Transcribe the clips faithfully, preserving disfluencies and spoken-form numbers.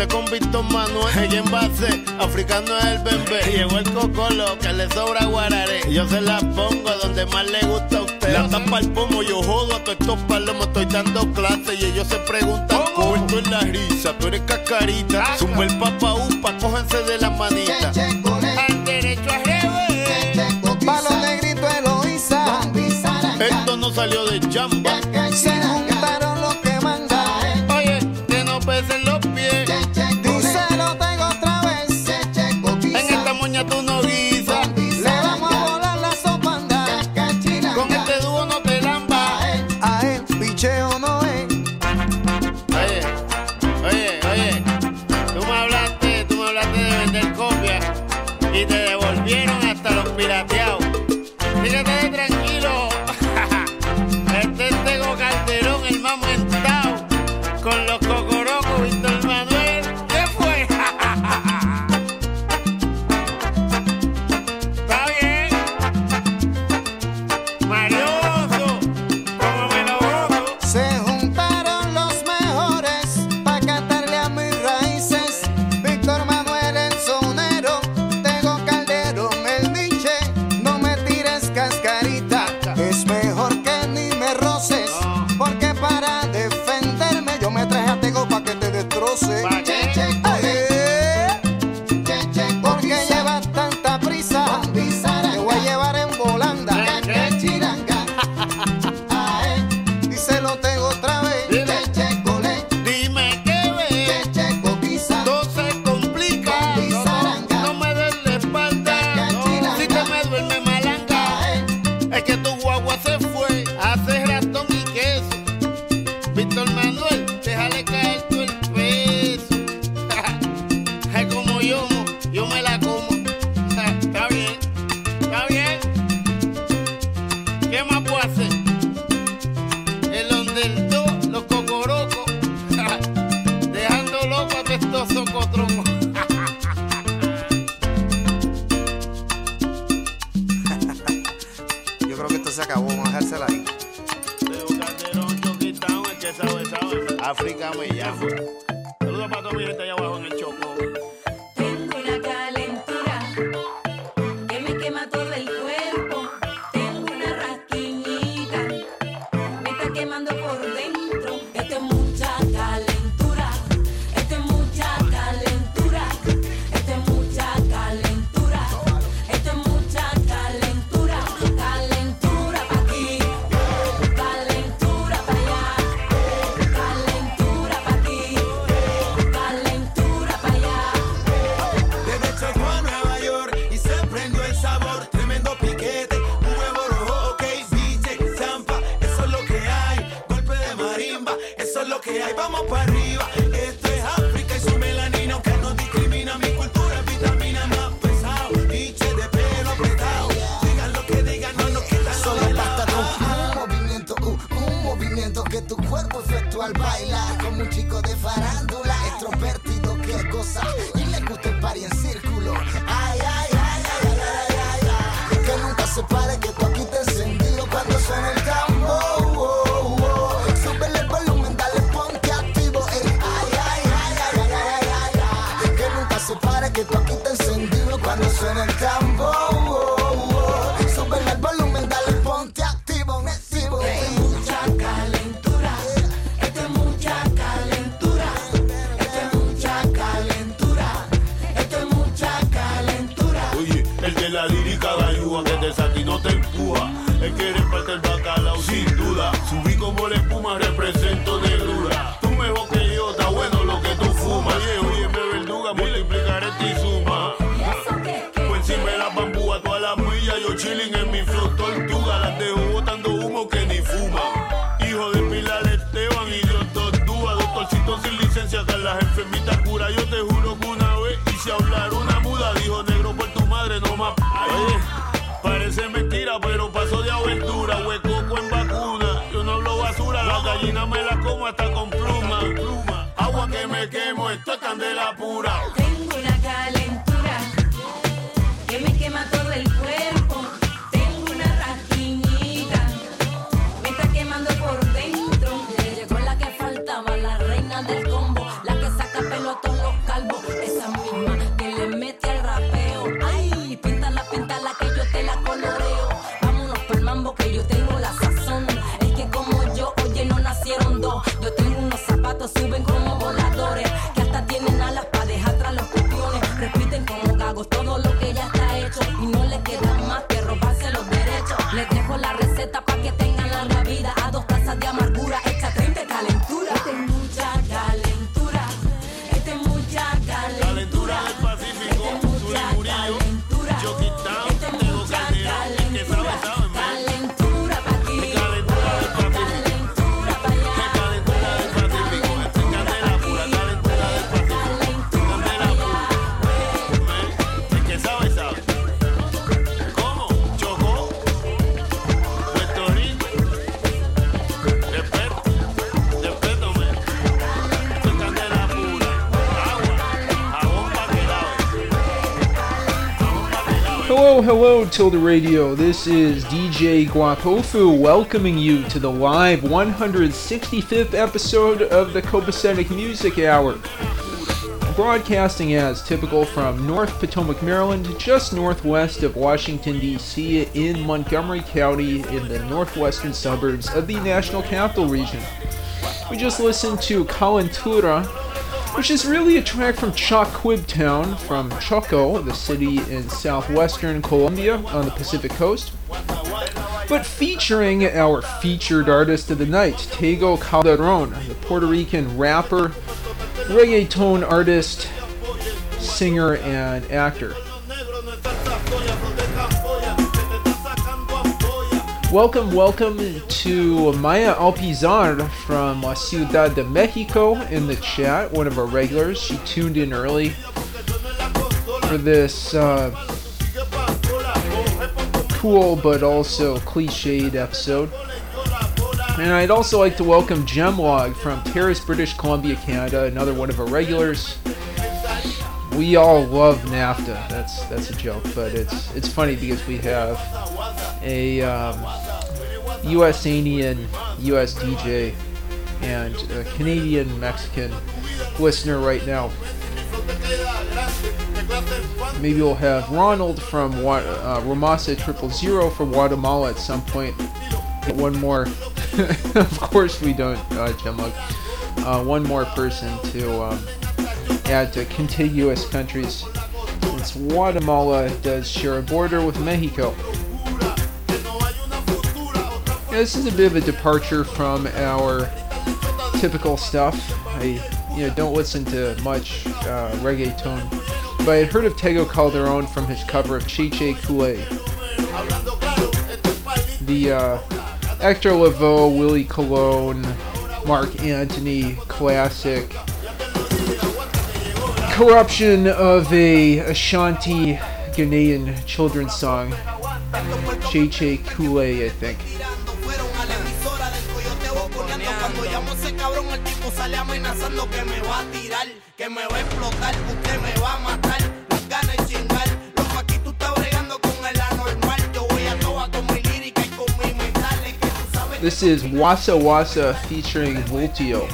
Este con Víctor Manuel, y en base, africano es el bembé. Llegó el cocolo, que le sobra guararé. Yo se la pongo donde más le gusta a usted. La tapa el pomo, yo jodo a todos estos palomos. Estoy dando clases y ellos se preguntan cómo tú es la risa, tú eres cascarita. Zumba el papa upa, cógense de las manitas. Al derecho a revés. Pa' los negritos Eloísa. Esto no salió de chamba. Se juntaron los que mandan. Oye, que no pesen los pies. Díselo tengo otra vez. En esta moña tú no guisas. Le vamos a volar la sopanda. Con este dúo no te lambas. A él, picheo no es. Oye, oye, oye. Tú me hablaste, tú me hablaste de vender copias y te devolvieron hasta los pirateados. Fíjate tranquilo. Este es Tego Calderón, el más mentao. Con los cocorocos, Víctor Manuel. ¿Qué fue? ¿Está bien? Marioso, como me lo gozo. Se juntaron los mejores pa' cantarle a mis raíces. Víctor Manuel el sonero, Tego Calderón el niche. No me tires cascarita, es mejor que ni me roces. Porque para defenderme yo me traje a Tego pa' que te destroce. ¿Pa' qué? Eh, Porque llevas tanta prisa, te voy a llevar en volanda. Díselo Tego otra vez. Dime qué ves. Todo se complica. No me des la espalda. Si te me duerme malanga. Es que tu guagua se fue. Hace ratón y queso. Víctor Manuel, déjale caer tú el peso. Es como yo, yo me la como. Está bien, está bien. ¿Qué más puedo hacer? El underdog, los cocorocos. Dejando loco a todos estos socotrocos. Yo creo que esto se acabó, vamos a dejársela ahí. Tego Calderón, Choquitán, el que sabe, sabe. África me llama. Saludos para toda mi gente allá abajo en el Chocó. Tengo una calentura que me quema todo el cuerpo. Tengo una rasquiñita, me está quemando por dentro. Esto es mucha calentura, esto es mucha calentura, esto es mucha calentura, esto es mucha calentura. Calentura pa' aquí, calentura pa' allá, calentura pa' aquí, calentura pa' allá. Desde Chocó a Nueva York y se prendió el sabor, tremendo piquete, un huevo rojo, ok, biche, zampa, eso es lo que hay, golpe de marimba, eso es lo que hay, vamos para arriba, esto es África y su melanina, aunque no discrimina, mi cultura es vitamina más pesado, biche de pelo apretado, digan lo que digan, no nos quitan Solo lo de basta con lado. un movimiento, uh, un movimiento que tu cuerpo efectúa al bailar. Como un chico de farándula, extrovertido que goza y le gusta el party en círculo. Ay, ay, ay, ay, ay, ay, ay, ay. Que nunca se pare, que tú aquí te encendido cuando suena el tambor. Oh, oh, oh. Súbele el volumen, dale ponte activo. Eh. Ay, ay, ay, ay, ay, ay, ay, ay. Que nunca se pare, que tú aquí te encendido cuando suena el tambor. Oh, oh, oh. Súbele el volumen, dale ponte activo, activo. Esto es mucha calentura, esto es mucha calentura, esto es mucha calentura, esto es mucha calentura. Oye, el de la lírica da ayuda, que te saca y no te empuja. El que reparte el bacalao sin duda. Subí como la espuma, represento negrura. Tú mejor que yo, está bueno lo que tú fumas. Oye, oye, me verduga, multiplicar este y suma. ¿Eso qué? ¿Qué? Pues encima de la bambúa, todas las millas, yo chilling en mi flow tortuga. Las dejo botando humo que ni fuma. Hijo de Pilar Esteban y Dios tortuga. Doctorcito sin licencia, que las enfermitas cura. Yo te juro que una vez hice hablar una muda. Dijo negro por tu madre, no más. Oye, parece mentira, pero pasó de aventura. Huecoco en vacuna. Yo no hablo basura, la gallina me la como hasta con pluma. Agua que me quemo, esto es candela pura. Tengo una calentura que me quema todo el cuerpo. Tengo una rasquiñita, me está quemando por dentro. Le llegó la que faltaba, la reina del combo, la que saca pelo a todos los pues todo lo que ya está hecho y no le queda más que robarse los derechos. Les dejo la receta para que tengan larga vida, a dos tazas de amargura, hecha treinta de calentura. Esta es mucha calentura, esta es mucha calentura. Calentura del Pacífico, Zuli Murillo, Chucky Town, Tego Calderón, el que sabe, sabe, man. Calentura pa' aquí, Calentura del Pacífico, calentura pa' allá. calentura del Pacífico, esto es candela pura, calentura del Pacífico, candela pura. Man, el que sabe, sabe. ¿Cómo? Chocó, Puerto Rico, respeto, respeto, man. Esto es candela pura, agua, jabón pa' que lave, jabón pa' que lave. Hello, hello, Tilde Radio. This is D J Guapofu welcoming you to the live one hundred sixty-fifth episode of the Copacetic Music Hour. Broadcasting as typical from North Potomac, Maryland, just northwest of Washington, D C, in Montgomery County, in the northwestern suburbs of the National Capital Region. We just listened to Calentura, which is really a track from Choquibtown, from Choco, the city in southwestern Colombia on the Pacific coast, but featuring our featured artist of the night, Tego Calderón, the Puerto Rican rapper, reggaeton artist, singer, and actor. Welcome, welcome to Maya Alpizar from La Ciudad de Mexico in the chat, one of our regulars. She tuned in early for this uh, cool but also cliched episode. And I'd also like to welcome Gemlog from Terrace, British Columbia, Canada, another one of our regulars. We all love NAFTA. That's that's a joke, but it's it's funny because we have a um, U S Anian U S D J and a Canadian Mexican listener right now. Maybe we'll have Ronald from Wa- uh, Romasa Triple Zero from Guatemala at some point. One more, of course we don't, uh, Gemlug. Uh, one more person to um, add to contiguous countries, since Guatemala does share a border with Mexico. Yeah, this is a bit of a departure from our typical stuff. I you know, don't listen to much uh, reggaeton, but I had heard of Tego Calderón from his cover of Che Che Kool-Aid. The uh, Hector Lavoe, Willie Colon, Mark Anthony classic corruption of a Ashanti Ghanaian children's song, Che Che Kool-Aid, I think. This is Wassa Wassa featuring Voltio.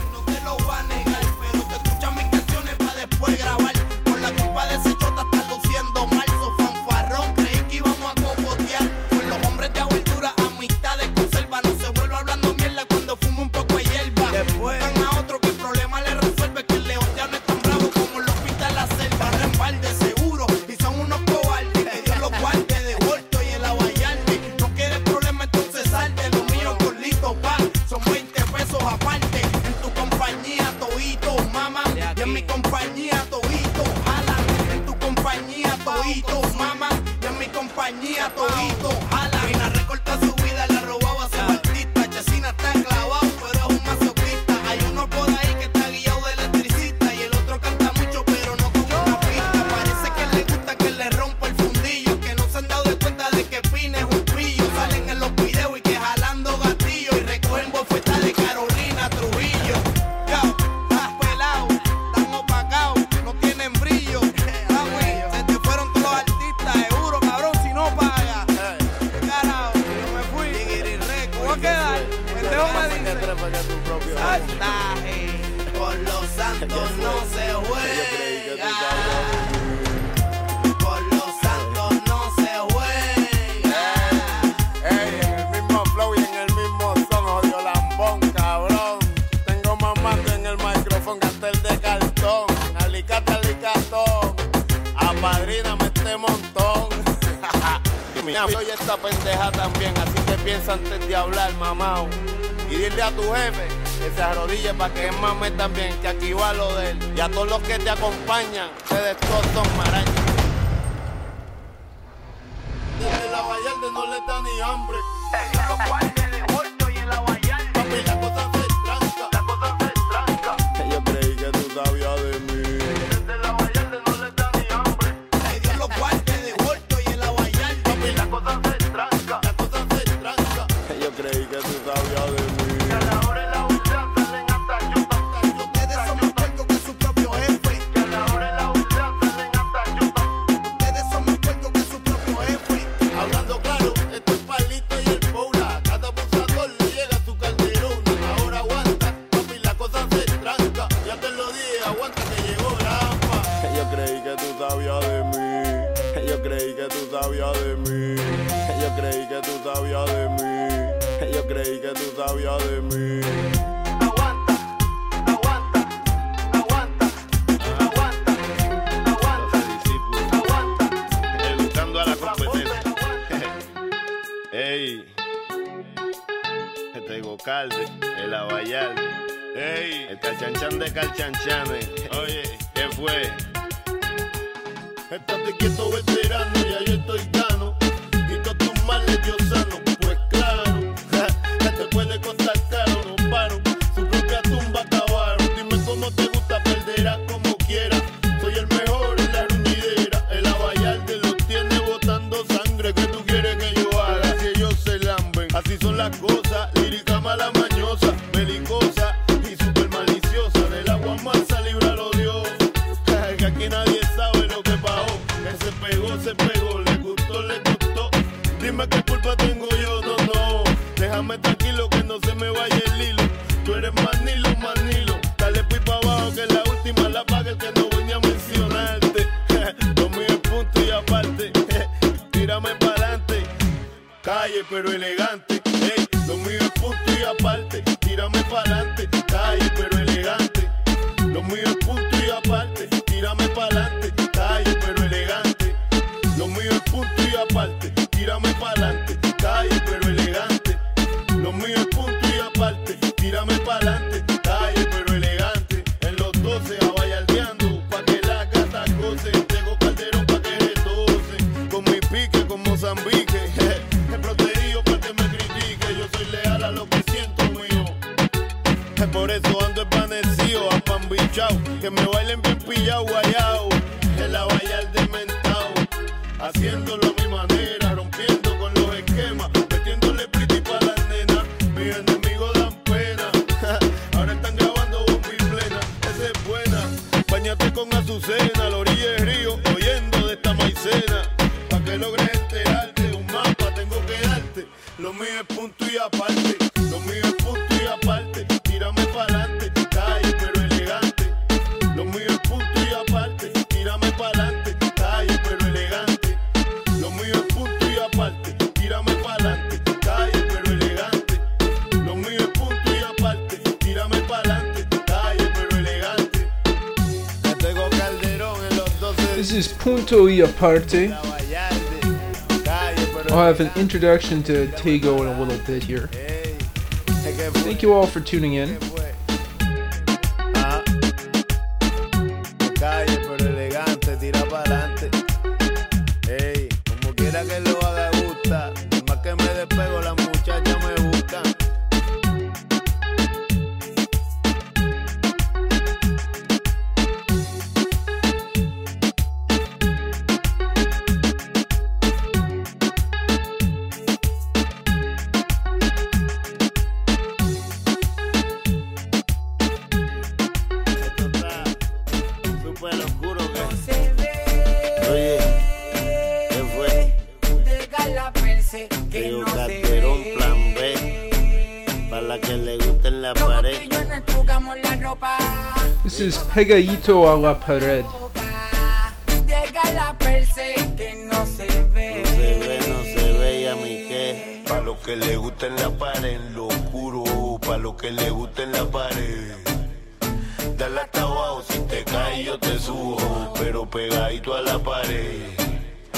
Apadríname este de montón. Mira, oye esta pendeja también, así te piensa antes de hablar, mamao. Y dile a tu jefe que se arrodille para que él mame también, que aquí va lo de él. Y a todos los que te acompañan, ustedes todos son marañas. Desde la Vallarde no le da ni hambre. Los guardias de Horto y en la Vallarde. Papi, la cosa se tranca, la cosa se tranca. Yo creí que tú sabías de mí. Desde la Vallarde no le da ni hambre. Le dio los guardias de Horto y en la Vallarde. Papi, la cosa se tranca, la cosa se tranca. Yo creí que tú sabías de mí. Que a la hora de la ultra salen hasta yuta. Ustedes son más puercos que su propio jefe. Que a la hora de la ultra salen hasta yuta. Ustedes son más puercos que su propio jefe. Hablando claro, esto es palito y el poula. Cada abusador le llega a su calderón. Ahora aguanta, papi, la cosa se tranca. Ya te lo dije, aguanta que llegó Rafa. Yo creí que tú sabías de mí. Yo creí que tú sabías de mí. Yo creí que tú sabías de mí. Yo creí que tú sabías de mí. Aguanta, aguanta, aguanta, aguanta, aguanta, aguanta, educando a la competencia. Ey, este Gocalde, el Abayalde. Ey, el calchanchan de calchanchanes. Oye, ¿qué fue? Estate quieto, veterano, ya yo estoy gano. Y todos tus males yo sano. Pues claro, ja, te puede costar caro, no paro. Su propia tumba acabaron. Dime cómo te gusta, perderás como quieras. Soy el mejor en la ruñidera. El Abayalde los tiene botando sangre. ¿Qué tú quieres que yo haga si ellos se lamben? Así son las cosas, lírica mala mañosa, belicosa y super maliciosa. Del agua mansa, líbralo Dios. Que aquí nadie sabe lo que pasó. Que se pegó, se pegó, le gustó, le gustó. Dime qué culpa tengo yo, no, no. Déjame tranquilo que no se me vaya el hilo. Tú eres manilo, manilo. Dale pipa abajo que la última la paga el que no venía a mencionarte. Lo mío es punto y aparte. Tírame pa'lante. Calle pero elegante. Ey, lo mío es punto y aparte. Tírame pa'lante. Calle pero elegante. Lo mío es punto y aparte. Tírame pa'lante. Calle pero elegante. Lo mío es punto y aparte. Tírame pa'lante. Calle pero elegante. Lo mío es punto y aparte. Tírame pa'lante. Calle pero elegante. En los doce abayaldeando pa' que la gata goce. Tengo Calderón pa' que retose. Con mi pique, con Mozambique. He protegido pa' que me critique. Yo soy leal a lo que siento mío. Por eso ando esvanecido, apambichao. Que me bailen bien pillao, guayao. El Abayalde mentao. Haciéndolo a mi manera, rompiendo con los esquemas. Metiéndole pretty pa' las nenas. Mis enemigos dan pena. Ahora están grabando bomba y plena. Esa es buena. Báñate con Azucena, a la orilla del río, oyendo de esta maicena. Pa' que logres enterarte, un mapa tengo que darte. Lo mío es punto y aparte. Lo mío es punto y aparte. Tírame pa'lante, calle pero elegante. Lo mío es punto y aparte. Tírame pa'lante, calle pero elegante. Lo mío es punto y aparte. Tírame pa'lante, calle pero elegante. Lo mío es punto y aparte. Tírame pa'lante, calle pero elegante. Te tengo Calderón en los doce. This is Punto y Aparte. I'll have an introduction to Tego in a little bit here. Thank you all for tuning in. Calle pero elegante, tira pa'lante. Ey, como quiera que lo haga gusta. Más que me despego, las muchachas me buscan. This is Pegadito a la Pared. Llega la perse que no se ve. No se ve, no se ve, y a mí qué. Pa' lo que le gusta en la pared, en lo oscuro. Pa' lo que le gusta en la pared. Dale hasta abajo, si te caes yo te subo. Pero pegadito a la pared.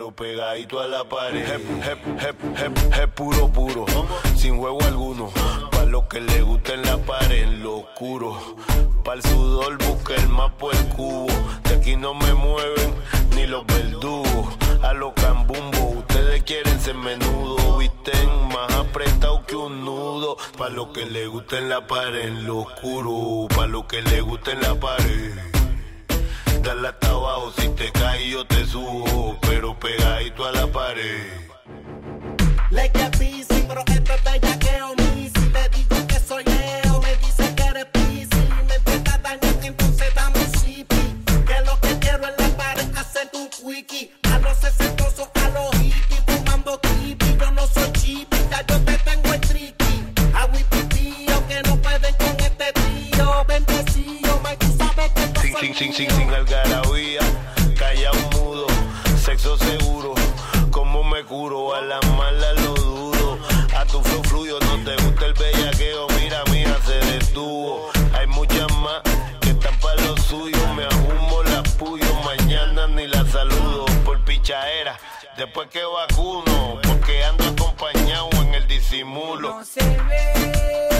pero pegadito a la pared. Hep, hep, hep, hep, hep, puro, puro, sin juego alguno. Pa' los que les gusta en la pared, en lo oscuro. Pa' el sudor busca el mapa, el cubo. De aquí no me mueven ni los verdugos. A los cambumbos, ustedes quieren ser menudo. Visten más apretado que un nudo. Pa' los que les gusta en la pared, en lo oscuro. Pa' los que les gusta en la pared. Dale hasta abajo, si te caes yo te subo, pero pegadito a la pared. Le que pisi, pero esto es bellaqueo, mi. Si te digo que soy Leo, me dice que eres pisi. Me empieza a dañar, entonces dame un zipi. Que lo que quiero en la pared, hacer un wiki. A los sesentosos, a los hippies, fumando creepy. Yo no soy chippy, ya yo te tengo el tricky. A wipipío, que no pueden con este tío. Bendecido, me tú sabes que no Sin, soy sin, sin, mío. sin, sin algarabía, callao mudo, sexo seguro. Como me curo, a la mala lo dudo. A tu flow fluyo, no te gusta el bellaqueo. Mira, mija, se detuvo. Hay muchas más que están pa' lo suyo. Me ajumo, las puyo, mañana ni la saludo. Por pichaera, después que vacuno. Porque ando acompañado en el disimulo. No se ve,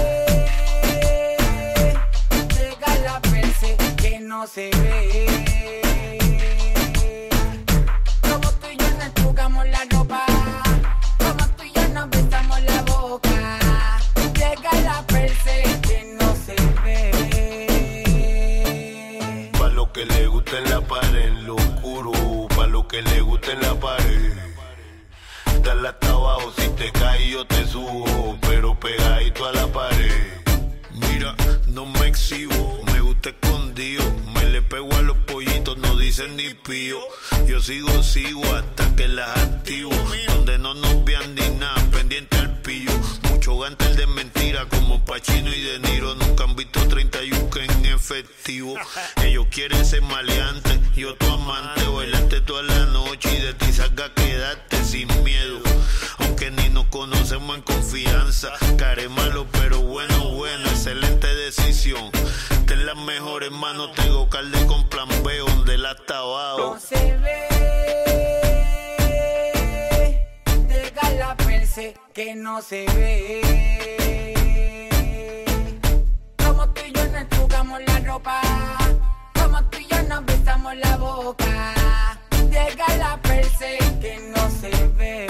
llega la perse que no se ve. Como tú y yo nos enjugamos la ropa, como tú y yo nos besamos la boca. Llega la perse que no se ve. Pa' lo que le gusta en la pared, en lo oscuro. Pa' lo que le gusta en la pared. Dale hasta abajo, si te caes yo te subo, pero pegadito a la pared. Mira, no me exhibo, me gusta escondido. Me le pego a los pollitos, no dicen ni pío. Yo sigo, sigo hasta que las activo. Donde no nos vean ni nada, pendiente al pillo. Mucho gantel de mentira como Pacino y De Niro. Nunca han visto treinta y uno en efectivo. Ellos quieren ser maleantes, yo tu amante. Bailarte toda la noche y de ti salga quedarte sin miedo. Aunque ni nos conocemos en confianza. Care malo pero bueno, bueno, excelente decisión. Ten las mejores manos, tengo calde con plan B, donde la hasta abajo. No se ve, llega la perse que no se ve. Como tú y yo nos enjugamos la ropa, como tú y yo nos besamos la boca. Llega la perse que no se ve.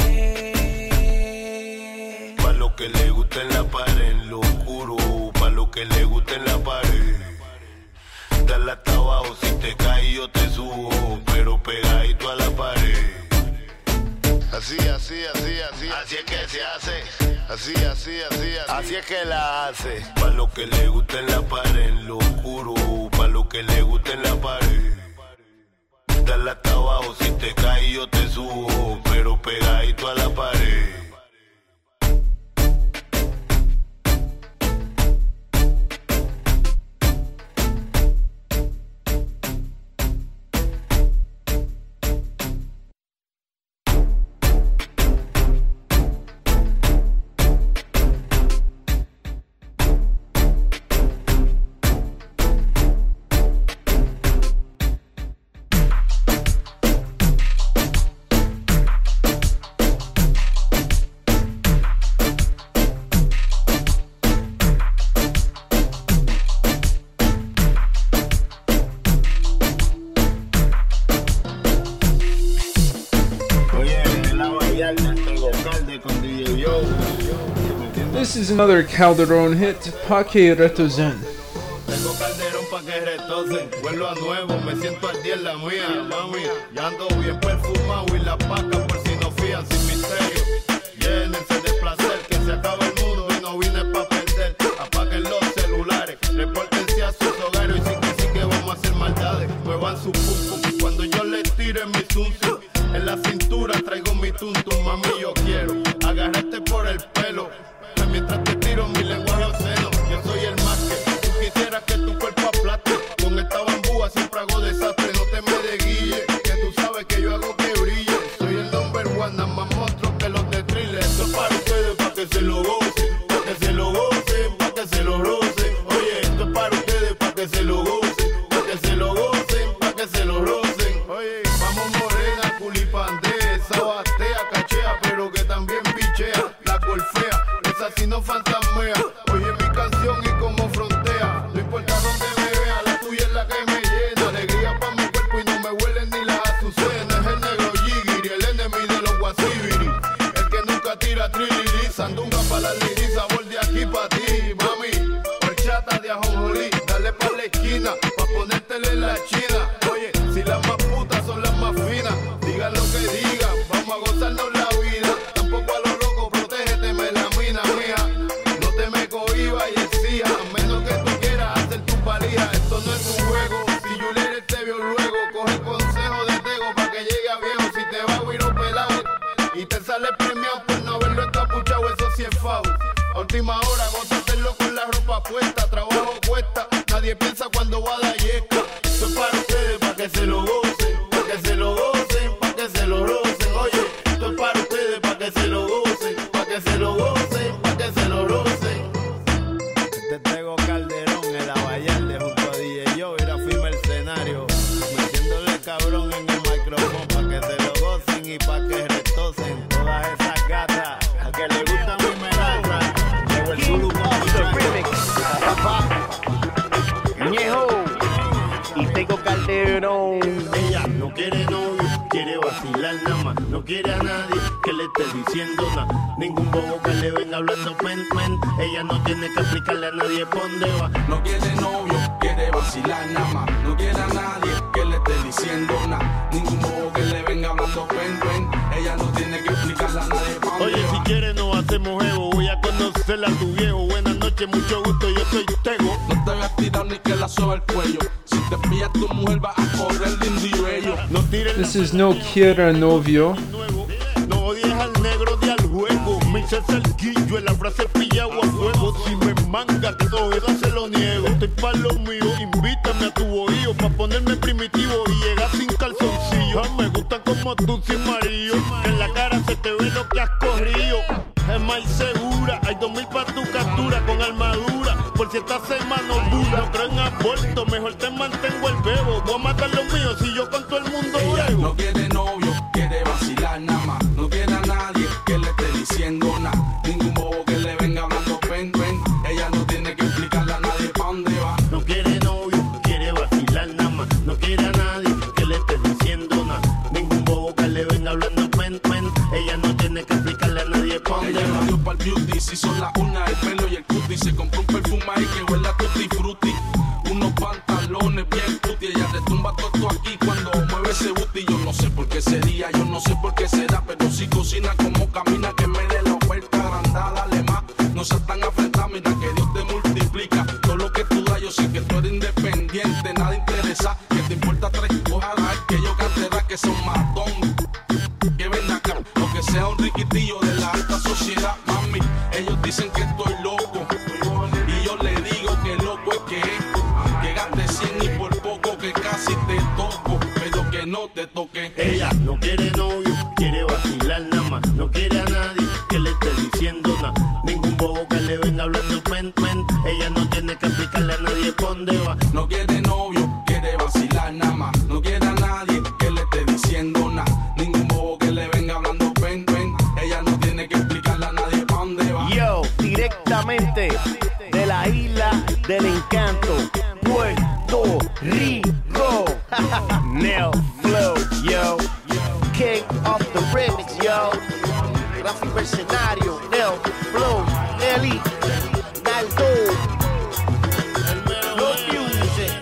Pa' lo que le gusta en la pared, en lo oscuro. Pa' lo que le gusta en la pared. Dale hasta abajo, si te caes yo te subo, pero pegadito a la pared. Así, así, así, así, así es que se hace. Así, así, así, así, así es que la hace. Pa' lo que le gusta en la pared, en lo oscuro. Pa' lo que le gusta en la pared. Dale hasta abajo, si te caes yo te subo, pero pegadito a la pared. This is another Calderón hit, Pa' que retosen. Tengo calderón pa' que retosen, vuelvo a nuevo, me siento al día en la mía, mami. Ya ando bien perfumado y la paca por si no fían sin misterio. Llénense de placer, que se acaba el mundo y no vine pa' perder. Apaguen los celulares, repórtense a sus hogares y sí que sí que vamos a hacer maldades. Muevan su pum pum cuando yo les tire mi zum zum. En la cintura traigo mi tum tum, mami yo quiero agarrarte por el pelo. Mientras te tiro mi lenguaje obsceno, yo soy el más que tú quisieras que tu cuerpo aplaste. Con esta bambúa siempre hago desastre, no te me desguille, que tú sabes que yo hago que brille. Soy el number one, nada más monstruo que los de thriller. Esto es para ustedes, para que se lo gocen, para que se lo gocen, para que se lo rocen. Oye, esto es para ustedes, para que se lo gocen, para que se lo gocen, para que se lo rocen. Oye, vamos morena, culipandesa, no fantasmea. Oye mi canción y como frontea. No importa dónde me vea, la tuya es la que me llena. Alegría pa' mi cuerpo y no me huelen ni las azucenas. Es el negro Jigiri, el enemigo de los guasibiri. El que nunca tira triliri. Sandunga pa' la liri, sabor de aquí pa' ti, mami. Horchata de ajonjolí, dale pa' la esquina, pa' ponértele la china. Oye, si las más putas son las más finas, digan lo que digan, vamos a gozarnos la vida. Tampoco a los locos, protégete, melamina mía. No te me cohibas y exijas, a menos que tú quieras hacer tu valía. Esto no es un juego, si Juliet te vio luego, coge el consejo de Tego pa' que llegue a viejo. Si te va a huir un pelado y te sale premiado por no haberlo encapuchado, eso sí es fau. A última hora, gózatelo con la ropa puesta, trabajo cuesta, nadie piensa cuando va a dar yesca. Esto es para ustedes, pa' que se lo gocen, pa' que se lo gocen, pa' que se lo rocen. Oye, esto es para ustedes, pa' que se lo gocen, pa' que se lo gocen, pa' que se lo rocen. Este es Tego Calderón, el Abayarde junto a D J Joe, ir a firma el escenario, metiéndole cabrón en el micrófono pa' que se lo gocen y pa' que retocen todas esas gatas a que le gustan mi melaza. Llegó el Zulu Master Remix, papá, Ñejo y Tego Calderón. Ella no quiere novio, quiere vacilar nada más. No quiere a nadie que le esté diciendo nada. Ningún bobo que le venga hablando pen, pen. Ella no tiene que explicarle a nadie por dónde va. No quiere novio, quiere vacilar nada más. No quiere a nadie que le esté diciendo nada. Ningún bobo que le venga hablando pen, pen. Ella no tiene que explicarle a nadie por dónde Oye, va. si quieres nos hacemos ego. Voy a conocerla a tu viejo. Buenas noches, mucho gusto, yo soy Tego. No te voy a tirar ni que la soba el cuello. Si te pilla tu mujer va a correr lindo y bello. No tires This is No Quiera Novio. nuevo. No odies al negro de al juego. Me hice cerquillo en la frase pillado a fuego. Si me manga que cogerá se lo niego. Estoy pa' lo mío, invítame a tu bohío pa' ponerme primitivo y llegar sin calzoncillo. Ah, me gustan como tú sin marido. En la cara se te ve lo que has corrido. Es más segura, hay dos mil pa' tu captura con armadura. Por si esta semana dura, no creo en aborto, mejor te mantengo el bebo. Voy a matar los míos si yo con todo el mundo Ella juego. no quiere novio, quiere vacilar nada más. No quiere a nadie que le esté diciendo nada. Ningún bobo que le venga hablando pen, pen. Ella no tiene que explicarle a nadie pa' dónde va. No quiere novio, quiere vacilar nada más. No quiere a nadie que le esté diciendo nada. Ningún bobo que le venga hablando pen, pen. Ella no tiene que explicarle a nadie pa' dónde Ella va. no dio pa'l beauty, si son las uñas, el pelo y el cutie. Se compró un perfume ahí que huele a tutti frutti. Unos pantalones bien puti. Ella retumba todo aquí cuando mueve ese booty. Yo no sé por qué sería, yo no sé por qué será, pero si cocina como camina, que me dé la oferta agrandada, dale más. No seas tan afrentada, mira que Dios te multiplica. Todo lo que tú das, yo sé que tú eres independiente, nada interesa. Que te importa tres ojalá que yo cante rap, que son matón. Que ven acá, aunque sea un riquitillo de la alta sociedad, mami. Ellos dicen que estoy loco y yo le digo que loco es que es. Que gaste cien y por poco que casi te toco, pero que no te toque. Ella no quiere novio, quiere vacilar nada más. No quiere a nadie que le esté diciendo nada. Ningún bobo que le venga hablando pen, pen. Ella no tiene que explicarle a nadie por dónde va. No quiere novio, quiere vacilar nada más. No quiere a nadie que le esté diciendo nada. Ningún bobo que le venga hablando pen, pen. Ella no tiene que explicarle a nadie pa' dónde va. Yo, directamente de la isla del encanto, Puerto Rico. Nel Flow, yo. King of the remix, yo. Rafi Mercenario, Nel Flow, Nelly, Naldo. No music.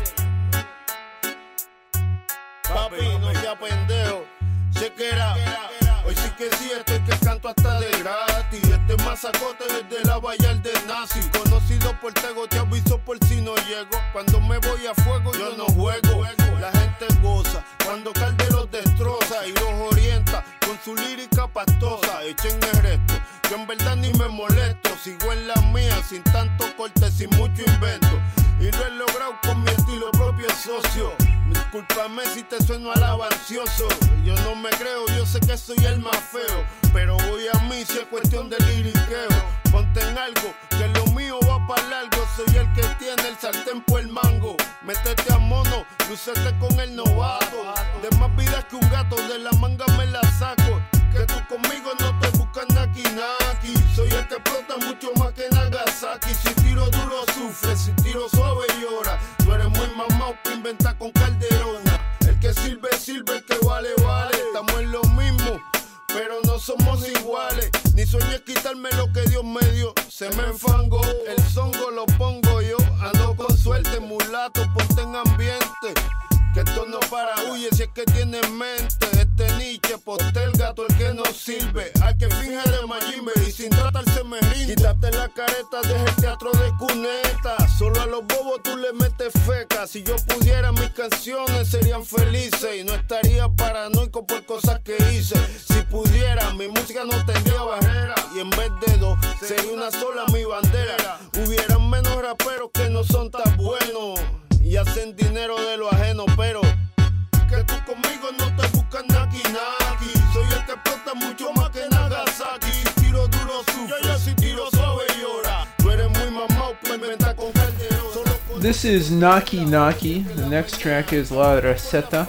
Papi, no sea pendejo. Chequera. Hoy sí que sí, esto es que canto hasta de gratis. Este masacote desde la Vallarde nazi. Conocido por Tego, te aviso por si no llego. Cuando me voy a fuego yo no juego. La gente goza cuando Calderos destroza y los orienta con su lírica pastosa. Echen el resto, yo en verdad ni me molesto. Sigo en la mía sin tanto corte, sin mucho invento. Y lo he logrado con mi estilo propio socio. Discúlpame si te sueno alabancioso. Yo no me creo, yo sé que soy el más feo. Pero voy a mí si es cuestión de liriqueo. Ponte en algo, que lo mío va para largo. Soy el que tiene el sartén por el mango. Métete a mono, lúcete con el novato. De más vidas que un gato, de la manga me la saco. Que tú conmigo no te buscas naki naki. Soy el que explota mucho pero no somos iguales. Ni sueñes quitarme lo que Dios me dio. Se me enfangó, el songo lo pongo yo. Ando con suerte, mulato, ponte en ambiente. Que esto no para, huye si es que tienes mente. Este Nietzsche, postel gato, el que no sirve. Al que finge de Majimbe y sin tratarse me rinde. Quítate la careta, deja el teatro de cuneta. Solo a los bobos tú le metes feca. Si yo pudiera, mis canciones serían felices. Y no estaría paranoico por cosas que hice. Si pudiera, mi música no tendría barrera. Y en vez de dos, sería una sola mi bandera. Hubieran menos raperos que no son tan buenos y hacen dinero de lo ajeno, pero que tú conmigo no te buscas naki naki. Soy el que explota mucho más que Nagasaki. Si tiro duro sufre, yo si tiro suave llora. Tú eres muy mamado, pues inventar con Calderón. This is Naki Naki. The next track is La Receta.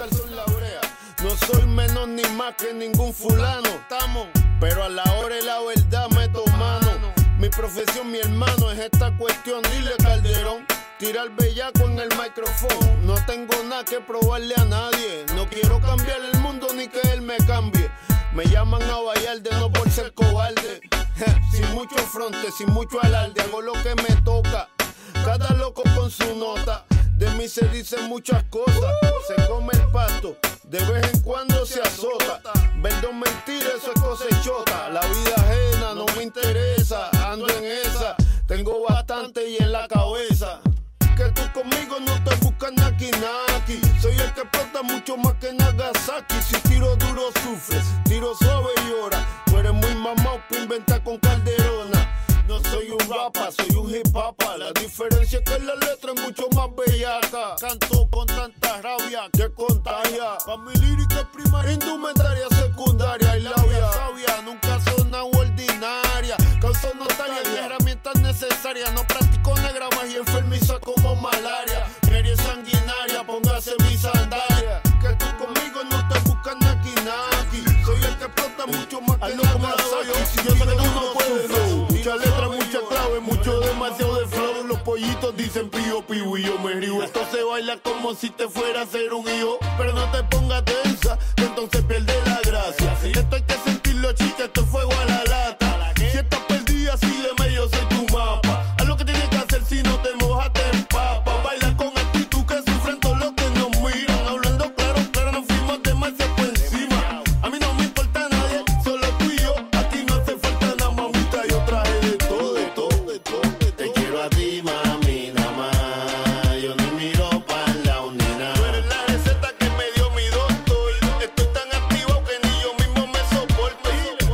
No soy menos ni más que ningún fulano, estamos, pero a la hora y la verdad meto mano. Mi profesión, mi hermano, es esta cuestión. Dile Calderón, tira el bellaco en el micrófono. No tengo nada que probarle a nadie. No quiero cambiar el mundo ni que él me cambie. Me llaman a Vallarde no por ser cobarde. Sin mucho fronte, sin mucho alarde. Hago lo que me toca. Cada loco con su nota. De mí se dicen muchas cosas. Se come el pasto, de vez en cuando se azota. Verdad, mentira, eso es cosechota. La vida ajena no me interesa. Ando en esa, tengo bastante y en la cabeza. Que tú conmigo no te buscas naki naki. Soy el que explota mucho más que Nagasaki. Si tiro duro sufres, tiro suave llora. Tú eres muy mamado para inventar con Calderona. No soy un rapa, soy un hip hop. La diferencia es que la letra es mucho más bellaca. Canto con tanta rabia que contagia. Pa' mi lírica es primaria, indumentaria secundaria. Y la vía sabia nunca suena ordinaria. Causa nostalgia y herramientas necesarias. No practico negra magia enfermiza como malaria. Mary es sanguinaria, póngase mi sandalia. Que tú conmigo no te buscas naki naki. Soy el que explota mucho más que Nagasaki. Si yo sé que tú no puedes. Mucha letra, mucha clave, mucho demasiado de flow. Los pollitos dicen pío, pío y yo me río. Esto se baila como si te fuera a hacer un hijo. Pero no te pongas tensa, que entonces pierde la gracia. Esto hay que sentirlo, chica, esto es fuego a la lata. Si estás perdida, sígueme, yo soy tu mapa. Haz lo que tienes que hacer, si no te mojas te empapa. Baila con actitud que sufren todos los que nos miran. Hablando claro, claro, nos fuimos demasiado por encima. A mí no me importa nadie, solo tú y yo. Aquí no hace falta nada, mamita, yo traje de todo, de todo, de todo. Te quiero a ti, mami, nada más. Yo no miro pa' la unidad. Tú eres la receta que me dio mi doctor. Estoy tan activo que ni yo mismo me soporto.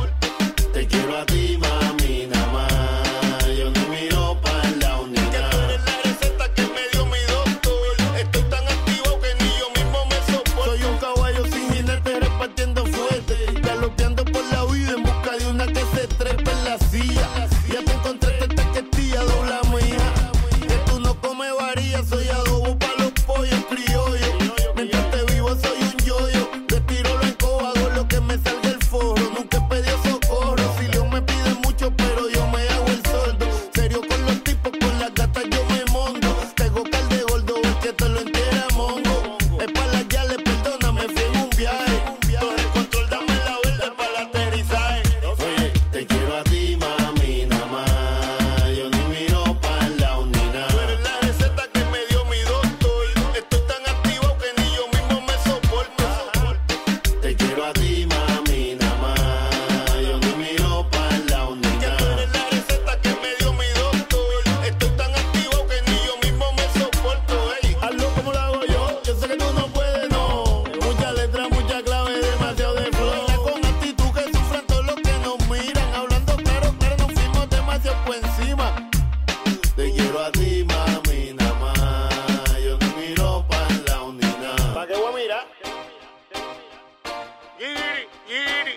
Te quiero a ti, mami, nada más. Yo no miro pa' la unidad. Que tú eres la receta que me dio mi doctor. Estoy tan activo que ni yo mismo me soporto. Soy un caballo sin jinete repartiendo fuerte. Galopeando por la vida en busca de una que se trepe en la silla. Ya te encontré esta que tía dobla mía. Que tú no comes varillas, soy adobo pa' los pollos criollos. Mientras te vivo soy un yoyo. De tiro lo encojo, hago lo que me salga el forro. Nunca he pedido socorro. Si Dios me pide mucho, pero yo me hago el sordo. Serio con los tipos, con las gatas yo me mondo. Tengo cal de gordo, el que te lo entera mongo. Es pa' las yales, perdóname, fui en un viaje. Todo el control, dame la verde pa' el aterrizaje. Oye, te quiero a ti, mami, nada más. Yo ni miro pa' la unidad. Tú eres la receta que me dio mi doctor. Estoy tan activo que ni yo mismo me soporto. Te quiero a ti, mami, nada más. Yo ni miro pa' la unidad. Que tú eres la receta que me dio mi doctor. Estoy tan activo que ni yo mismo me soporto. Ey, hazlo como lo hago yo. Yo sé que tú no puedes, no. Mucha letra, mucha clave, demasiado de flow. Baila con actitud que sufren todos los que nos miran. Hablando claro, claro, nos fuimos demasiado por encima. Te quiero a ti, mami, nada más. Yo no miro pa' la unidad. ¿Pa' qué voy a mirar? Yiri, yiri.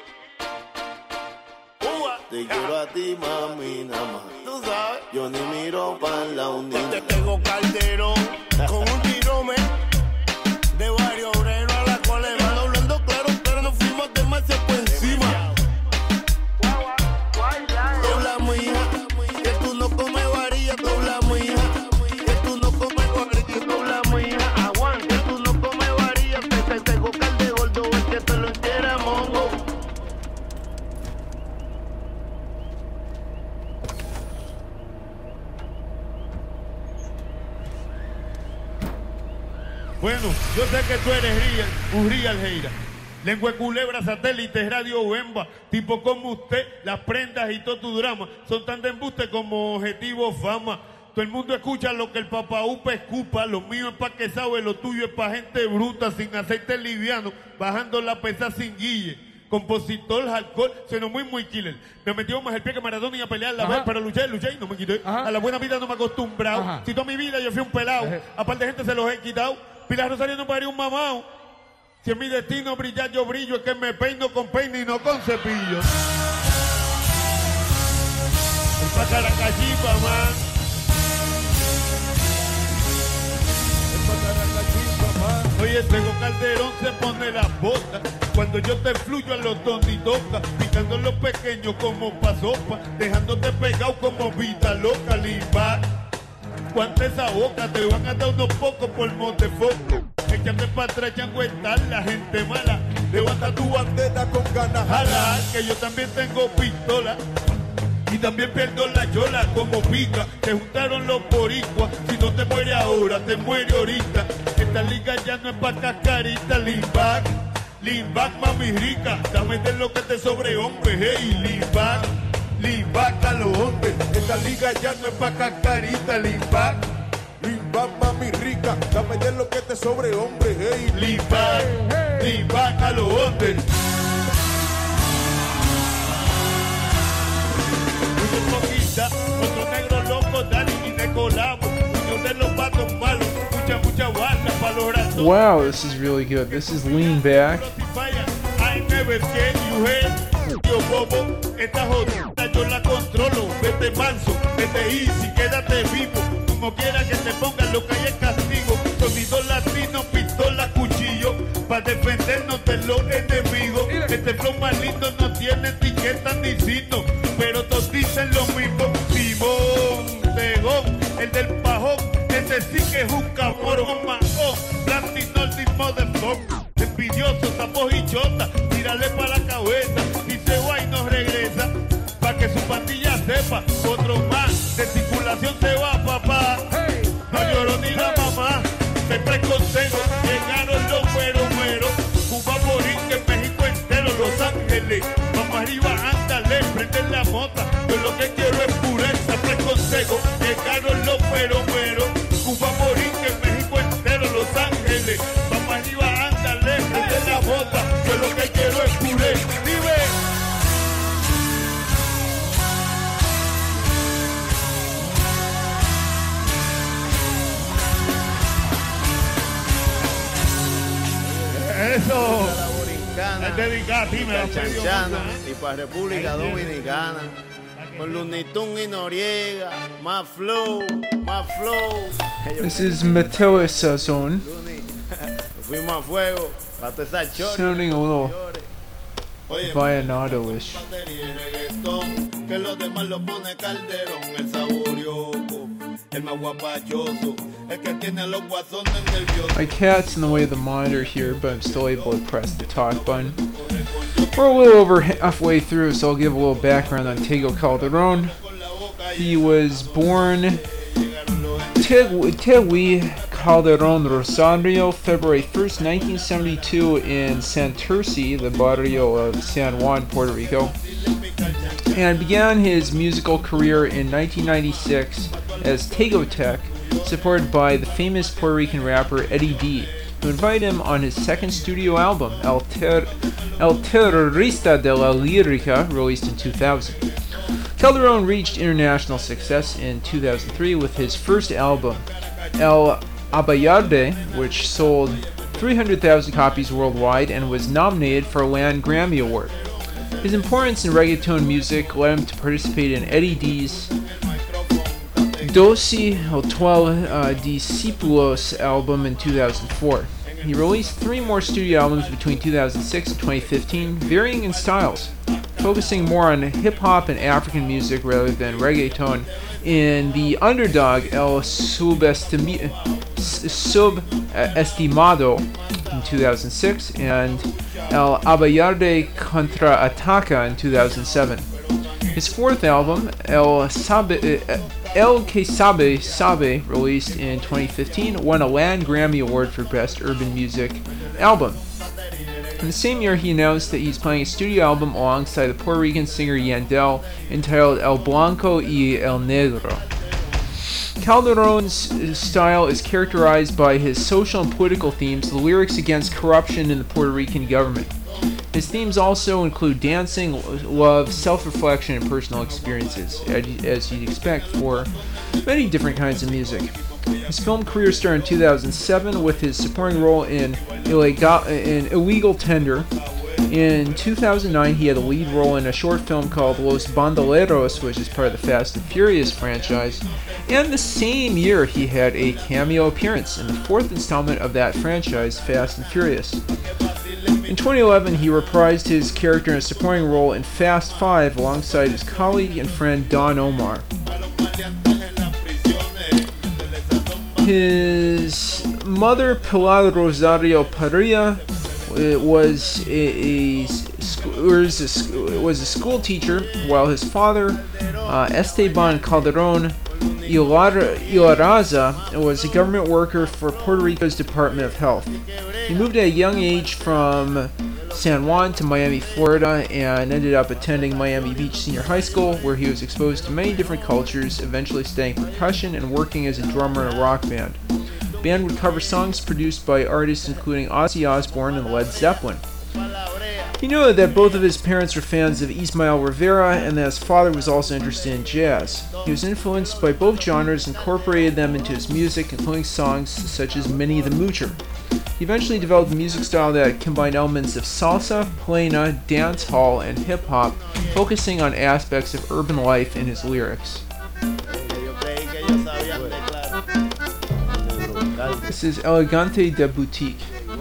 Uva. Te quiero a ti, mami, nada más. Tú sabes. Yo ni miro pa' la unidad. Te tengo Calderón con un tirome de varios obreros a la colema. Hablando claro, claro, nos fuimos demasiado por encima. Dobla mi hija, que tú no comes varilla, dobla mi hija. Que tú no comes varilla, dobla mi hija. Aguanta, que tú no comes varilla, que te tengo cal de gordo, el que te lo entera mongo. Bueno, yo sé que tú eres real, un real hater. Lengua de culebra, satélite, radio bemba. Tipo como usted, las prendas y todo tu drama son tan de embuste como objetivo fama. Todo el mundo escucha lo que el papá upa escupa. Lo mío es pa' que sabe, lo tuyo es pa' gente bruta, sin aceite liviano, bajando la pesa sin guille. Compositor, alcohol, suena muy, muy killer. Me metió más el pie que Maradona y a pelear la Ajá. vez, pero luché, luché y no me quité. Ajá. A la buena vida no me he acostumbrado. Ajá. Si toda mi vida yo fui un pelado, Ajá. aparte de gente se los he quitado. Pilar Rosario no paría un mamao. Si es mi destino brillar, yo brillo, es que me peino con peine y no con cepillo. Es pa' Caracachipa, man. Es pa' Caracachipa, man. Oye, Tego Calderón se pone las botas cuando yo te fluyo a los tonditoca, picando los pequeños como pa' sopa, dejándote pegado como vida loca, limba. Cuanta esa boca, te van a dar unos pocos por montefoco. Échate pa' atrás, chango, está la gente mala. Levanta tu bandera con ganas, jala, que yo también tengo pistola. Y también pierdo la chola como pica. Te juntaron los boricuas. Si no te muere ahora, te muere ahorita. Esta liga ya no es pa' cascarita. Lean back, lean back, mami rica. Dame de lo que te sobre, hombre. Hey, lean back, lean back a los hombres. Esta liga ya no es pa' cascarita. Lean back, lean back, mami rica. Dame de lo que te sobre, hombre. Hey, lean back, lean back a los hombres. Otro negro loco, Dani y de colabo. Uno de los patos malos. Mucha, mucha bala para los ratos. Wow, this is really good. This is Lean Back. I never scared you, hey. Yo bobo, esta jodida yo la controlo. Vete manso, vete easy, quédate vivo. Como quiera que te pongan lo que hay es castigo. Sonido latino, pistola, cuchillo. Para defendernos de los enemigos. Este flow más lindo no tiene etiqueta ni signo. Pero todos dicen lo mismo. Simón, Tegón, el del pajón. Ese sí que es un cabrón, mahón. Platinoldi, motherfucker. Envidioso, tapos y chota. Tírale pa' la cabeza. Y se va y nos regresa. Pa' que su pandilla sepa. Otro más. De circulación se va, papá. No lloro ni la mamá. Siempre consejo. Llegaron los güeros, güeros. Cuba, Borinque, México entero, Los Ángeles. Vamos arriba, ándale, prende la mota. Yo lo que quiero es pureza, te consejo. Llegaron los güeros, güeros. Cuba, Borinque, México entero, Los Ángeles. Vamos arriba, ándale, prende la mota. Yo lo que quiero es pureza. Dime. Eso. Es dedicado a ti, me la pidió Chanchana mucho, ¿eh? y para República Dominicana. Con Lunitun y Noriega, más flow, más flow. This is Mateo Sazon, Fuimos a fuego, para toda esa chora. sounding a little Oye, Vallenato-ish. batería y reggaetón, que los demás lo pone Calderón, el saborioco, el más guapachoso, el que tiene a los guasones nerviosos. My cat's in the way of the monitor here, but I'm still able to press the talk button. We're a little over halfway through, so I'll give a little background on Tego Calderón. He was born Tegui Calderón Rosario, February first, nineteen seventy-two, in Santurce, the barrio of San Juan, Puerto Rico, and began his musical career in nineteen ninety-six as Tego Tech, supported by the famous Puerto Rican rapper Eddie D, who invited him on his second studio album, El, Ter- El Terrorista de la Lírica, released in two thousand. Calderón reached international success in two thousand three with his first album, El Abayarde, which sold three hundred thousand copies worldwide and was nominated for a Latin Grammy Award. His importance in reggaeton music led him to participate in Eddie D's Doce o Twelve uh, Discípulos album in two thousand four. He released three more studio albums between two thousand six and twenty fifteen, varying in styles, focusing more on hip-hop and African music rather than reggaeton, in the underdog El Subestimi- Subestimado in two thousand six and El Abayarde Contraataca in two thousand seven. His fourth album, El Sabe, El Que Sabe Sabe, released in twenty fifteen, won a Latin Grammy Award for Best Urban Music Album. In the same year, he announced that he's playing a studio album alongside the Puerto Rican singer Yandel, entitled El Blanco y El Negro. Calderon's style is characterized by his social and political themes, the lyrics against corruption in the Puerto Rican government. His themes also include dancing, love, self-reflection, and personal experiences, as you'd expect for many different kinds of music. His film career started in two thousand seven with his supporting role in Illegal, in Illegal Tender. In two thousand nine, he had a lead role in a short film called Los Bandoleros, which is part of the Fast and Furious franchise. And the same year, he had a cameo appearance in the fourth installment of that franchise, Fast and Furious. In twenty eleven, he reprised his character in a supporting role in Fast Five alongside his colleague and friend Don Omar. His mother, Pilar Rosario Parrilla, was a, a, was a, was a school teacher, while his father, uh, Esteban Calderon Ilaraza, was a government worker for Puerto Rico's Department of Health. He moved at a young age from San Juan to Miami, Florida, and ended up attending Miami Beach Senior High School, where he was exposed to many different cultures, eventually studying percussion and working as a drummer in a rock band. The band would cover songs produced by artists including Ozzy Osbourne and Led Zeppelin. He knew that both of his parents were fans of Ismael Rivera and that his father was also interested in jazz. He was influenced by both genres and incorporated them into his music, including songs such as Minnie the Moocher. He eventually developed a music style that combined elements of salsa, plena, dance hall, and hip-hop, focusing on aspects of urban life in his lyrics. This is Elegante de Boutique.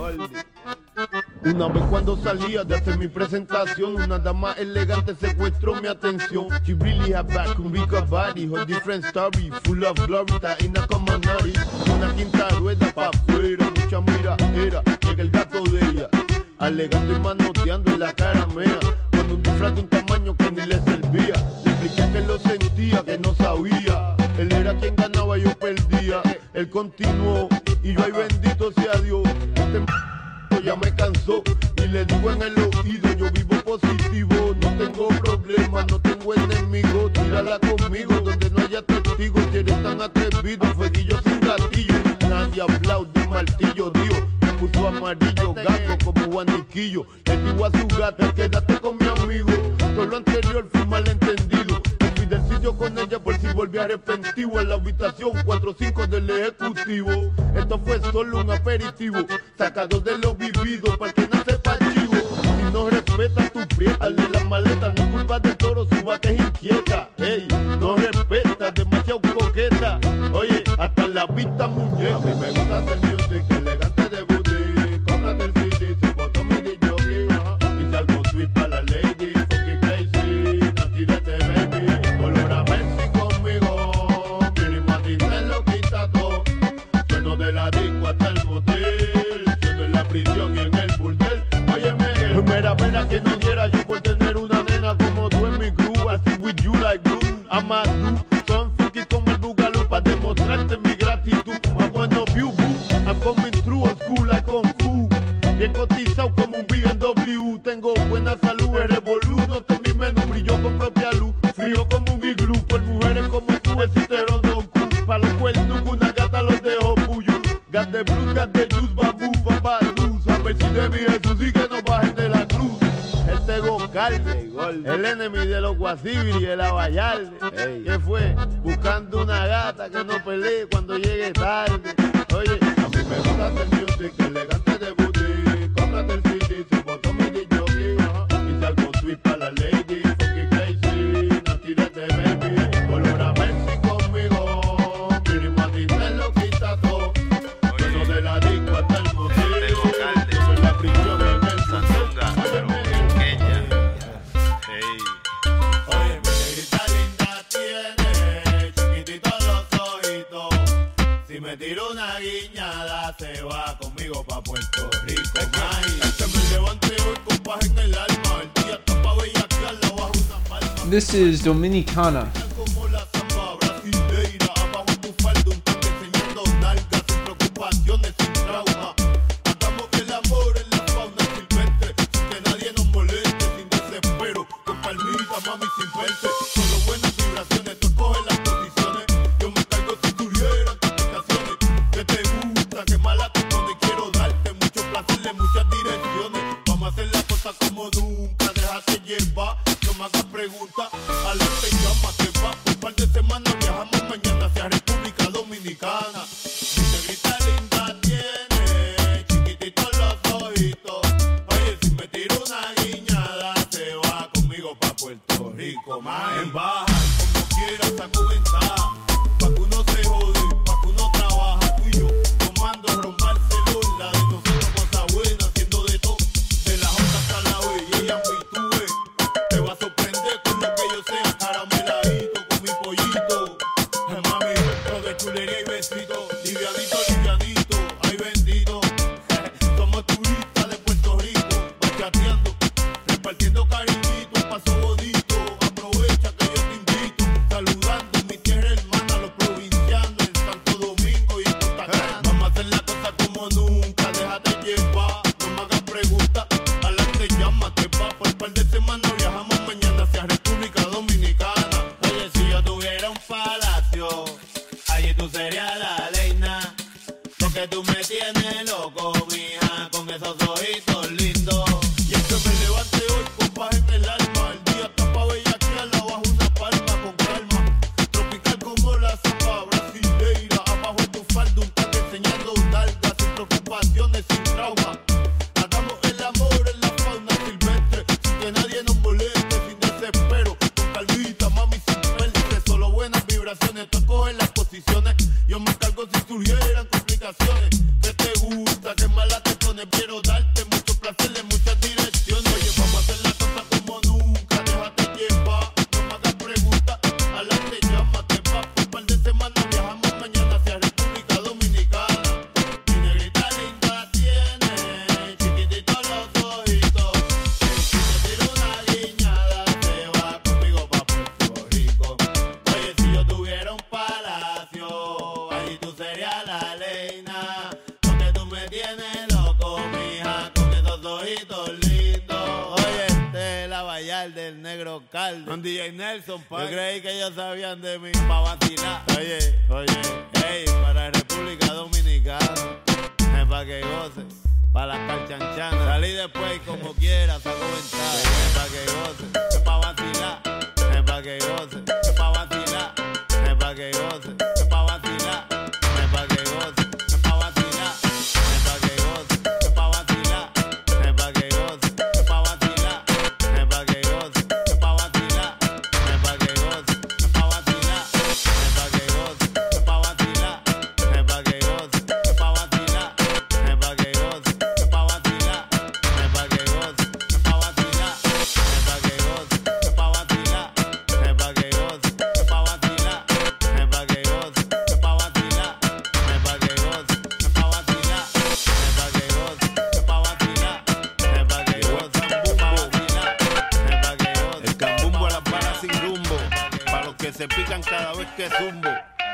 Una vez cuando salía de hacer mi presentación, una dama elegante secuestró mi atención. She really had back un rico body, her different story, full of glory, taína como nari. Una quinta rueda pa' afuera, mucha mira era, llega el gato de ella, alegando y manoteando en la cara mea, con un disfraz de un tamaño que ni le servía. Le expliqué que lo sentía, que no sabía, él era quien ganaba y yo perdía. Él continuó y yo, ay bendito sea Dios, este m*** ya me cansó y le digo en el oído, yo vivo positivo, no tengo problemas, no tengo enemigos, tírala conmigo donde no haya testigos, si eres tan atrevido, fueguillo sin gatillo, nadie aplaude un martillo, Dios, me puso amarillo, gato como guaniquillo, le digo a su gata, quédate con mi amigo, todo lo anterior fue malentendido, me fui del sitio con ella por si volví arrepentivo, en la habitación cuatro cinco del ejecutivo, esto fue solo un aperitivo, sacado de lo vivido, para que no sepa chivo, si no respeta tu prieta, de la maleta, no es culpa del toro, su vaca es inquieta, ey, no respeta, demasiado coqueta, oye, hasta la vista muñeca, a mí me gusta hacer music, elegante de boutique, cómprate el C D, se botó mi D J, y salgo sweet para la lady, funky crazy, no tírate baby, olor a Messi conmigo, mini matita lo quita todo, sueno de la disco hasta el motel, sueno en la prisión y en el burdel, óyeme, primera pena que no quiera yo por tener una nena como tú en mi crew, así with you like glue, I'm a do, son funky como el Boogaloo, pa' demostrarte mi gratitud, I'm one of you boo, I'm coming through old school like Kung Fu, bien cotizado como un B M W, tengo buena salud, eres boludo, todo mi menú brilló con propia luz, frío como un iglú, por mujeres como tú, existe Rondon Q, pa' los cuernos una gata los dejo puyo, gas de blues, gas de juice, bambú, papá luz, a ver si de mi Jesús y que no bajen de la cruz, este Gocalde, el enemy de los Guasibiri, el Abayalde, que fue buscando una gata que no pelee cuando llegue tarde, oye, a mí me gusta hacer music, elegante de boutique, cómprate el C D, si botó mi D J, y salgo sweet para la lady, funky crazy, no tírate baby, olor a Messi conmigo, mini matita lo quita todo, sueno de la disco hasta el motel, yo en la prisión en el Sazonga, pero pequeña, hey. Oye, mi negrita linda tiene chiquititos los ojitos, si me tiro una guiñada se va conmigo pa' Puerto Rico, ay, se me levante hoy con paz en el alma, el día está pa' bellaquear, la bajo una palma. This is Dominicana. Como la zamba brasileira, abajo tu falda un tanque enseñando nalgas sin preocupaciones, sin trauma. Hagamos el amor en la fauna silvestre, sin que nadie nos moleste, sin desespero, con calmita, mami, sin verse. Solo buenas vibraciones, tú coges las posiciones. Yo me cargo si surgieran complicaciones. Que te gusta, que mala te pone, quiero darte mucho placer en muchas direcciones. Vamos a hacer las cosas como nunca, déjate llevar, no me hagas preguntas. A la te llama, que va por un par de semanas, viajamos mañana hacia República Dominicana. Mi negrita linda tiene chiquititos los ojitos. Oye, si me tiro una guiñada, se va conmigo pa' Puerto Rico, más en baja, como quiera saco ventaja. Pa' que uno se jode, pa' que uno trabaja. Tú y yo tomando ron Barcelona, de nosotros cosas buenas, haciendo de todo. De la J hasta la B, y ella me tuve. Te va a sorprender con lo que yo sea, carameladito con mi pollito. Ay, mami, lo de chulería y besito, livianito, livianito, ay bendito. Somos turistas de Puerto Rico, bachateando, repartiendo cariñito, un paso bonito. Aprovecha que yo te invito, saludando mi tierra hermana, los provincianos en Santo Domingo y en Punta Cana. Vamos a hacer la cosa como nunca, déjate llevar, no me hagas preguntas. Adelante, llámate, pa, por un par de semanas viajamos mañana hacia República Dominicana. Oye, si yo tuviera un palacio, allí tú serías la reina. Porque tú me tienes loco, mija, con esos ojitos lindos. Y es que me levante hoy con paz en el alma. El día está pa' bellaquearla bajo una palma con calma. Tropical como la zamba brasileira, abajo tu falda un tanque enseñando nalgas sin preocupaciones, sin trauma. Hagamos el amor en la fauna silvestre, sin que nadie nos moleste, sin desespero, con calmita, mami, sin verse. Solo buenas vibraciones, tú coges las posiciones. Yo me cargo si surgieran complicaciones. Que te gusta, que mala te pone, quiero darte mucho placer en muchas direcciones. Oye, vamos a hacer la cosa como nunca, déjate llevar, no me hagas preguntas. Adelante, llámate, pa, por un par de semanas viajamos mañana hacia República Dominicana. Mi negrita linda tiene chiquititos los ojitos. Si me tiro una guiñada, se va conmigo pa' Puerto Rico. Oye, si yo tuviera un palacio, ahí tú serías la reina. Porque tú me tienes loco, mija, con esos ojitos lindos. Oye, este es la Vallar del Negro Caldo, con D J Nelson, pa. Yo creí que ellos sabían de mí, pa' vacilar. Oye, oye, hey, para República Dominicana, es pa' que goce, pa' las calchanchanas. Salí después como quiera, saco ventaja. Es pa' que goce, es pa' vacilar. Es pa' que goce, es pa' vacilar. Es pa' que goce, es pa' vacilar. Es pa' que goce, es pa' vacilar. Es pa' que goce, es pa' vacilar. Es pa' que goce, es pa' vacilar. Es pa' que goce, es pa' vacilar. Es pa' que goce, es pa' vacilar. Es pa' que goce, es pa' vacilar. Es pa' que goce, es pa' vacilar. Es pa' que goce, es pa' vacilar. Es pa' que goce, es pa' vacilar. Es pa' que goce, es pa' vacilar. Es pa' que goce, es pa' vacilar. Es pa' que goce, es pa' vacilar. Es pa' que goce, es pa' vacilar. Es pa' que goce, es pa' vacilar. Es pa' que goce, es pa' vacilar. Es pa' que goce. El cambumbo a las balas sin rumbo, para los que se pican cada vez que zumbo.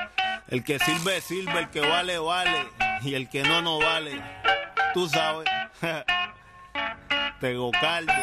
El que sirve, sirve, el que vale, vale, y el que no, no vale. Tú sabes, Tego Calde.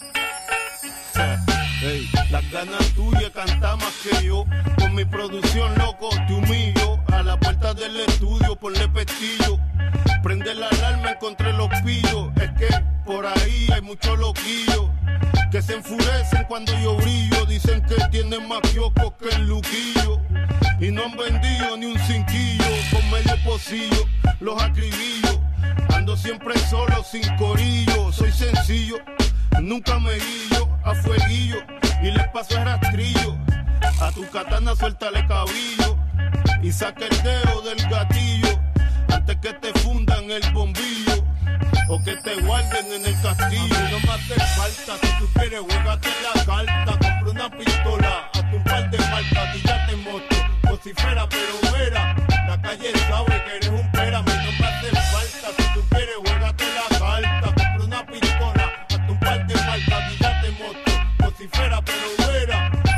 Hey, las ganas tuyas cantar más que yo. Con mi producción, loco, te humillo. A la puerta del estudio, ponle pestillo. Prende la alarma, encontré los pillos. Es que por ahí hay muchos loquillos que se enfurecen cuando yo brillo. Dicen que tienen más kioscos que el Luquillo y no han vendido ni un cinquillo. Con medio pocillo los acribillo. Ando siempre solo, sin corillo. Soy sencillo, nunca me guillo. A fueguillo y les paso el rastrillo. A tu katana suéltale cabillo y saca el dedo del gatillo antes que te fundan el bombillo o que te guarden en el castillo. No me hace falta, si tú quieres juégate la carta. Compra una pistola, hazte un par de marcas y ya te moto. Vocifera pero vera, la calle sabe que eres un pera. A mí no me hace falta, si tú quieres juégate la carta. Compra una pistola, hazte un par de marcas y ya te moto. Vocifera pero vera,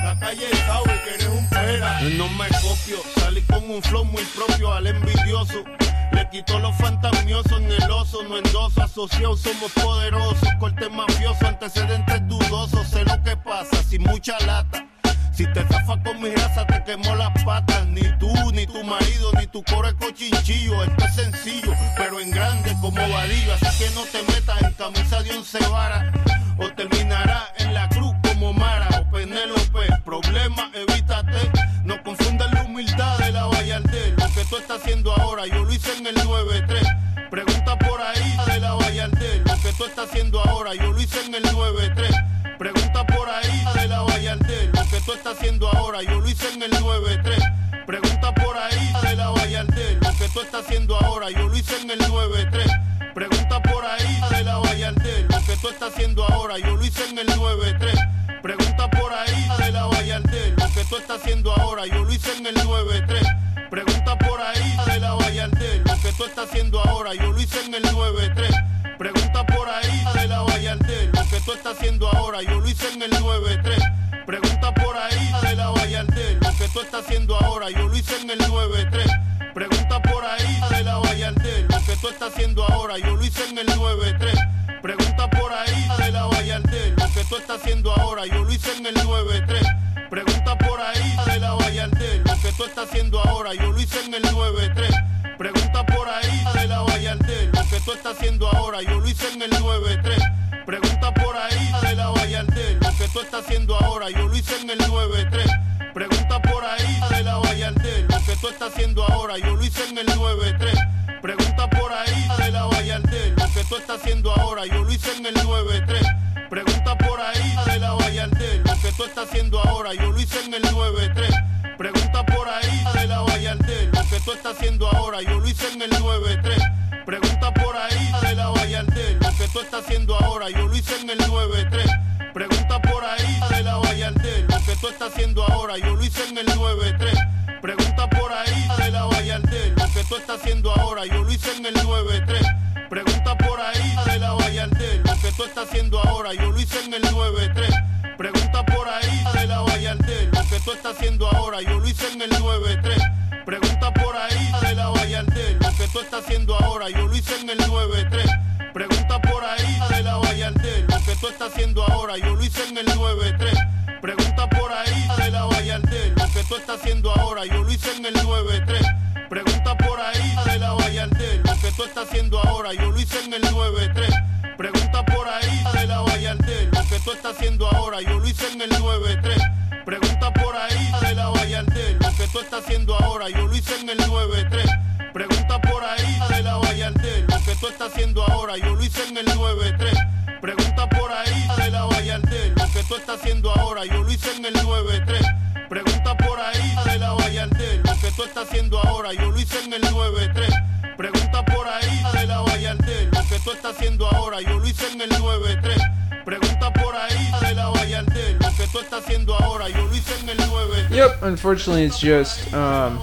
No me copio, salí con un flow muy propio al envidioso. Le quito lo fantasioso en el oso, no endoso, asociados somos poderosos. Corte mafioso, antecedentes dudosos. Sé lo que pasa, sin mucha lata. Si te zafas con mi raza te quemo las patas. Ni tú, ni tu marido, ni tu core cochinchillo. Esto es sencillo, pero en grande como vadillo. Así que no te metas en camisa de once varas, o terminarás en la cruz como Mara o Penélope. Problema, evítate. No confundas la humildad de la Vallarde. Lo que tú estás haciendo ahora, yo lo hice en el nueve tres. Pregunta por ahí de la Vallarde. Lo que tú estás haciendo ahora, yo lo hice en el nueve tres. Pregunta por ahí de la Vallarde. Lo que tú estás haciendo ahora, yo lo hice en el nueve tres. Pregunta por ahí de la Vallarde. Lo que tú estás haciendo ahora, yo lo hice en el nueve tres. Pregunta por ahí de la Vallarde. Lo que tú estás haciendo ahora, yo lo hice en el nueve tres. Pregunta por ahí de la Vallarde. Lo que tú estás haciendo ahora, yo lo hice en el nueve tres. Pregunta por ahí de la Vallarde. Lo que tú estás haciendo ahora, yo lo hice en el nueve tres. Pregunta por ahí de la Vallarde. Lo que tú estás haciendo ahora, yo lo hice en el nueve tres. Pregunta por ahí de la Vallarde. Lo que tú estás haciendo ahora, yo lo hice en el nueve tres. Pregunta por ahí de la Vallarde. Lo que tú estás haciendo ahora, yo lo hice en el nueve tres. Pregunta por ahí de la Vallarde. Lo que tú estás haciendo ahora, yo lo hice en el nueve tres. Pregunta por ahí de la Vallarde. Lo que tú estás haciendo ahora, yo lo hice en el nueve tres. Pregunta por ahí de la Vallarde. Lo que tú estás haciendo ahora, yo lo hice en el nueve tres. Pregunta por ahí de la Vallarde. Lo que tú estás haciendo ahora, yo lo hice en el nueve tres. Pregunta por ahí de la Vallarde. Lo que tú estás haciendo ahora, yo lo hice en el nueve tres. Pregunta por ahí de la Vallarde. Lo que tú estás haciendo ahora, yo lo hice en el nueve tres. Pregunta por ahí de la Vallarde. Lo que tú estás haciendo ahora, yo lo hice en el nueve tres. Pregunta por ahí de la Vallarde. Lo que tú estás haciendo ahora, yo lo hice en el nueve tres. Pregunta por ahí de la Vallarde. Lo que tú estás haciendo ahora, yo lo hice en el nueve tres. Pregunta por ahí de la Vallarde. Lo que tú estás haciendo ahora, yo lo hice en el nueve tres. Pregunta por ahí de la Vallarde. Lo que tú estás haciendo ahora, yo lo hice en el nueve tres. Pregunta por ahí de la Vallarde. Lo que tú estás haciendo ahora, yo lo hice en el nueve tres. Pregunta por ahí de la Vallarde. Lo que tú estás haciendo ahora, yo lo hice en el nueve tres. Pregunta por ahí de la Vallarde. Lo que tú estás haciendo ahora, yo lo hice en el nueve tres. Pregunta por ahí de la Vallarde. Lo que tú estás haciendo ahora, yo lo hice en el nueve tres. Pregunta por ahí de la Vallarde. Lo que tú estás haciendo ahora, yo lo hice en el nueve tres. Pregunta por ahí de la Vallarde. Lo que tú estás haciendo ahora, yo lo hice en el nueve tres. Pregunta por ahí de la Vallarde. Lo que tú estás haciendo ahora, yo lo hice en el nueve tres. Pregunta por ahí de la Vallarde. Lo que tú estás haciendo ahora, yo lo hice en el nueve tres. Pregunta por ahí de la Vallarde. Lo que tú estás haciendo ahora, yo lo hice en el nueve tres. Pregunta por ahí de la Vallarde. Lo que tú estás haciendo ahora, yo lo hice en el nueve tres. Pregunta por ahí de la Vallarde. Lo que tú estás haciendo ahora, yo lo hice en el nueve tres. Pregunta por ahí de la Vallarde. Lo que tú estás haciendo ahora, yo lo hice en el nueve tres. Pregunta por ahí de la Vallarde. Lo que tú estás haciendo ahora, yo lo hice en el nueve tres. Yep, unfortunately it's just um,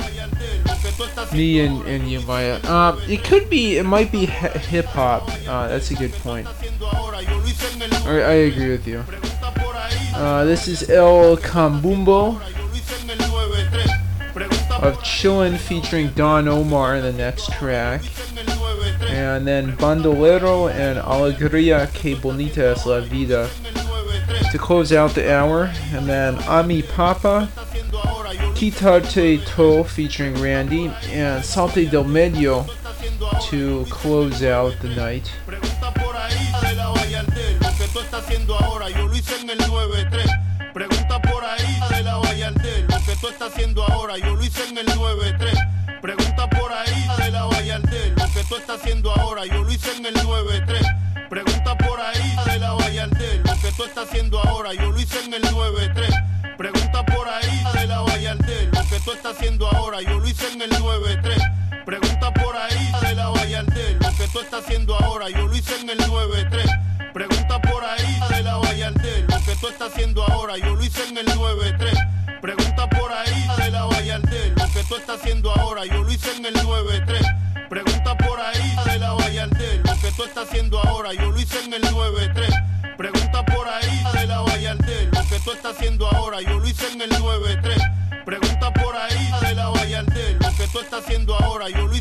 me and, and Yumaya. Um, it could be, it might be hip hop. Uh, that's a good point. I, I agree with you. Uh, this is El Cambumbo of Chillin' featuring Don Omar in the next track. And then Bandolero and Alegría que bonita es la vida to close out the hour. And then Ami Papa, Quítate To featuring Randy, and Salte del Medio to close out the night. Pregunta por ahí de la Vallarde. Lo que tú estás haciendo ahora, yo lo hice en el nueve tres. Pregunta por ahí de la Vallarde. Lo que tú estás haciendo ahora, yo lo hice en el nueve tres. Pregunta por ahí de la Vallarde. Lo que tú estás haciendo ahora, yo lo hice en el nueve tres. Pregunta por ahí de la Vallarde. Lo que tú estás haciendo ahora, yo lo hice en el nueve tres. Pregunta por ahí de la Vallarde. Lo que tú estás haciendo ahora, yo lo hice en el nueve tres. Pregunta por ahí de la Vallarde. Lo que tú estás haciendo ahora, yo lo hice en el nueve tres. Pregunta por ahí de la Vallarde. Lo que tú estás haciendo ahora, yo lo hice en el nueve tres. Pregunta por ahí de la Vallarde. Lo que tú estás haciendo ahora, yo lo hice en el nueve tres. Pregunta por ahí de la Vallarde. Lo que tú estás haciendo ahora, yo lo hice en el nueve tres. Pregunta por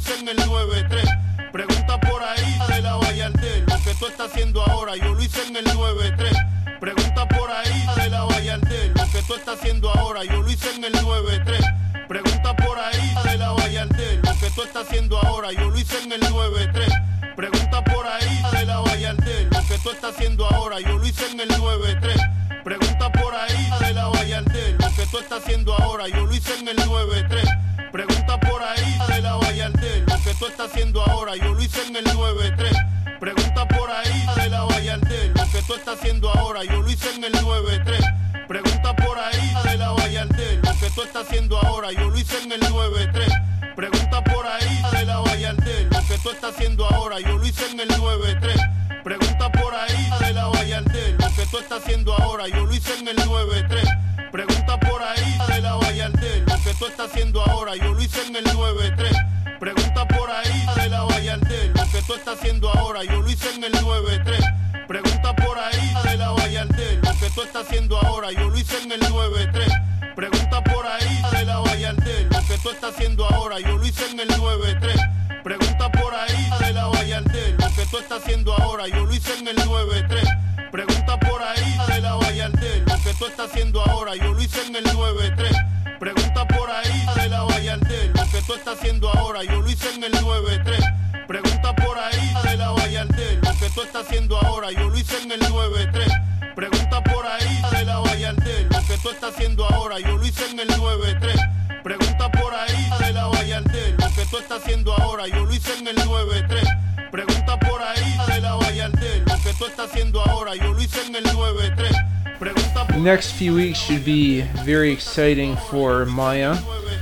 hice en el nueve tres. Pregunta por ahí de la Vallartel, lo que tú estás haciendo ahora, yo lo hice en el nueve tres. Pregunta por ahí de la Vallartel, lo que tú estás haciendo ahora, yo lo hice en el nueve tres. Pregunta por ahí de la Vallartel, lo que tú estás haciendo ahora, yo lo hice en el nueve tres. Pregunta por ahí de la Vallartel, lo que tú estás haciendo ahora, yo lo hice en el nueve tres. Pregunta por ahí de la Vallartel, lo que tú estás haciendo ahora, yo lo hice en el nueve tres. Pregunta por ahí de la Vallartel, lo que tú estás haciendo ahora, yo lo hice en el nueve tres. Pregunta por ahí de la Vallartel, lo que tú estás haciendo ahora, yo lo hice en el nueve tres. Pregunta por ahí de la Vallartel, lo que tú estás haciendo ahora, yo lo hice en el nueve tres. Pregunta por ahí de la Vallartel, lo que tú estás haciendo ahora, yo lo hice en el nueve tres. Pregunta por ahí de la Vallartel, lo que tú estás haciendo ahora, yo lo hice en el nueve tres. Pregunta por ahí de la Vallartel, lo que tú estás haciendo ahora, yo lo hice en el nueve tres. Pregunta por ahí de la Vallartel, lo que tú estás haciendo ahora, yo lo hice en el nueve tres. Pregunta por ahí de la Vallartel, lo que tú estás haciendo ahora, yo lo hice en el nueve tres. Pregunta por ahí de la Vallartel, lo que tú estás haciendo ahora, yo lo hice en el nueve tres. Pregunta por ahí de la Vallartel, lo que tú estás haciendo ahora, yo lo hice en el nueve tres. Pregunta por ahí de la Vallartel, lo que tú estás haciendo ahora, yo lo hice en el nueve tres. Pregunta por ahí de la Vallartel, lo que tú estás haciendo ahora, yo lo hice en el nueve tres. Pregunta por ahí de la Vallartel, lo que tú estás haciendo ahora, yo lo hice en el nueve tres. Pregunta por ahí de la Vallartel, lo que tú estás haciendo ahora, yo lo hice en el nueve tres. Pregunta por ahí de la Vallartel, lo que tú estás haciendo ahora, yo lo hice en el nueve tres. Pregunta por ahí de la Vallartel, lo que tú estás haciendo ahora, yo lo hice en el nueve tres. The next few weeks should be very exciting for Maya.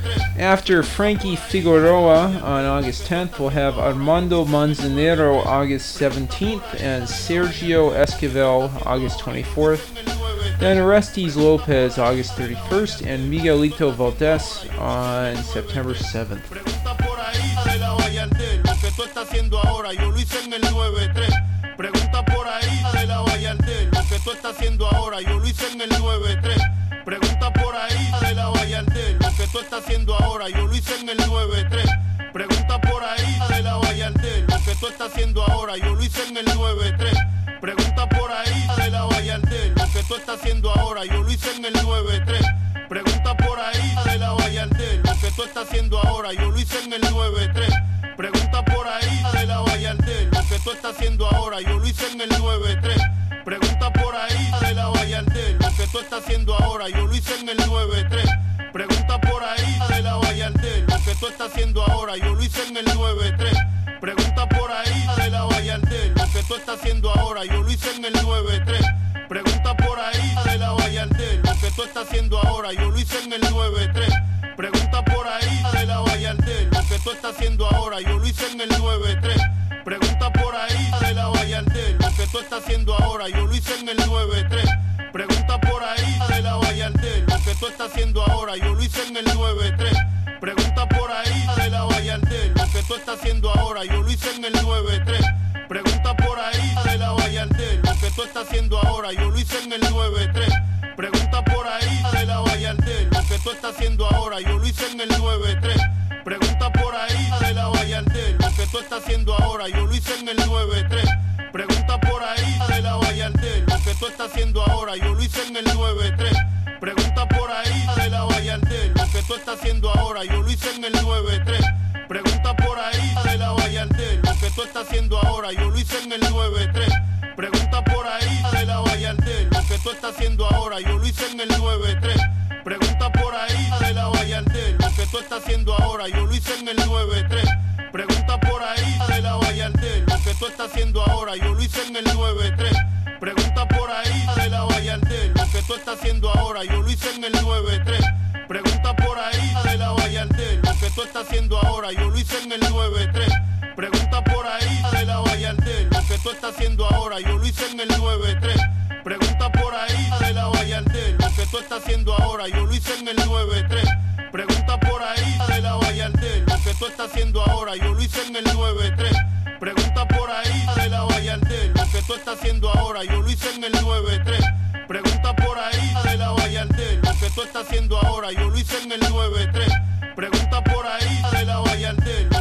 After Frankie Figueroa on August tenth, we'll have Armando Manzanero August seventeenth and Sergio Esquivel August twenty-fourth. Then Orestes Lopez August thirty-first and Miguelito Valdez on September seventh. Pregunta por ahí de la Vallartel, lo que tú estás haciendo ahora, yo lo hice en el nueve tres. Pregunta por ahí de la Vallartel, lo que tú estás haciendo ahora, yo lo hice en el nueve tres. Pregunta por ahí de la Vallartel, lo que tú estás haciendo ahora, yo lo hice en el nueve tres. Pregunta por ahí de la Vallartel, lo que tú estás haciendo ahora, yo lo hice en el nueve tres. Pregunta por ahí de la Vallartel, lo que tú estás haciendo ahora, yo lo hice en el nueve tres. Pregunta por ahí de la Vallartel, lo que tú estás haciendo ahora, yo lo hice en el nueve tres. Pregunta por ahí de la Vallartel, lo que tú estás haciendo ahora, yo lo hice en el nueve tres. Pregunta por ahí de la Vallartel, lo que tú estás haciendo ahora, yo lo hice en el nueve tres. Pregunta por ahí de la Vallartel, lo que tú estás haciendo ahora, yo lo hice en el nueve tres. Pregunta por ahí de la Vallartel, lo que tú estás haciendo ahora, yo lo hice en el nueve tres. Pregunta por ahí de la Vallartel, lo que tú estás haciendo ahora, yo lo hice en el nueve tres. Pregunta por ahí de la Vallartel, lo que tú estás haciendo ahora, yo lo hice en el nueve tres. Pregunta por ahí de la Vallartel, lo que tú estás haciendo ahora, yo lo hice en el nueve tres. Pregunta por ahí de la Vallartel, lo que tú estás haciendo ahora, yo lo hice en el nueve tres. Pregunta por ahí de la Vallartel, lo que tú estás haciendo ahora, yo lo hice en el nueve tres. Pregunta por ahí de la Vallartel, lo que tú estás haciendo ahora, yo lo hice en el nueve tres. Pregunta por ahí de la Vallartel, lo que tú estás haciendo ahora, yo lo hice en el nueve tres. Pregunta por ahí de la Vallartel, lo que tú estás haciendo ahora, yo lo hice en el nueve tres. Pregunta por ahí de la Vallartel, lo que tú estás haciendo ahora, yo lo hice en el nueve tres. Pregunta por ahí de la Vallartel, lo que tú estás haciendo ahora, yo lo hice en el nueve tres. Pregunta por ahí de la Vallartel, lo que tú estás haciendo ahora, yo lo hice en el nueve tres. Pregunta por ahí de la Vallartel, lo que tú estás haciendo ahora, yo lo hice en el nueve tres. Pregunta por ahí de la Vallartel, lo que tú estás haciendo ahora, yo lo hice en el nueve tres. Pregunta por ahí de la Vallartel, lo que tú estás haciendo ahora, yo lo hice en el nueve tres. Pregunta por ahí de la Vallartel, lo que tú estás haciendo ahora, yo lo hice en el nueve tres. Pregunta por ahí de la Vallartel, lo que tú estás haciendo ahora, yo lo hice en el nueve tres. Pregunta por ahí de la Vallartel, lo que tú estás haciendo ahora, yo lo hice en el nueve tres. Pregunta por ahí de la Vallartel, lo que tú estás haciendo ahora, yo lo hice en el nueve tres. Pregunta por ahí de la Vallartel, lo que tú estás haciendo ahora, yo lo hice en el nueve tres. Pregunta por ahí de la Vallartel, lo que tú estás haciendo ahora, yo lo hice en el nueve tres. Pregunta por ahí de la Vallartel, lo que tú estás haciendo ahora, yo lo hice en el nueve tres. Pregunta por ahí de la Vallartel, lo que tú estás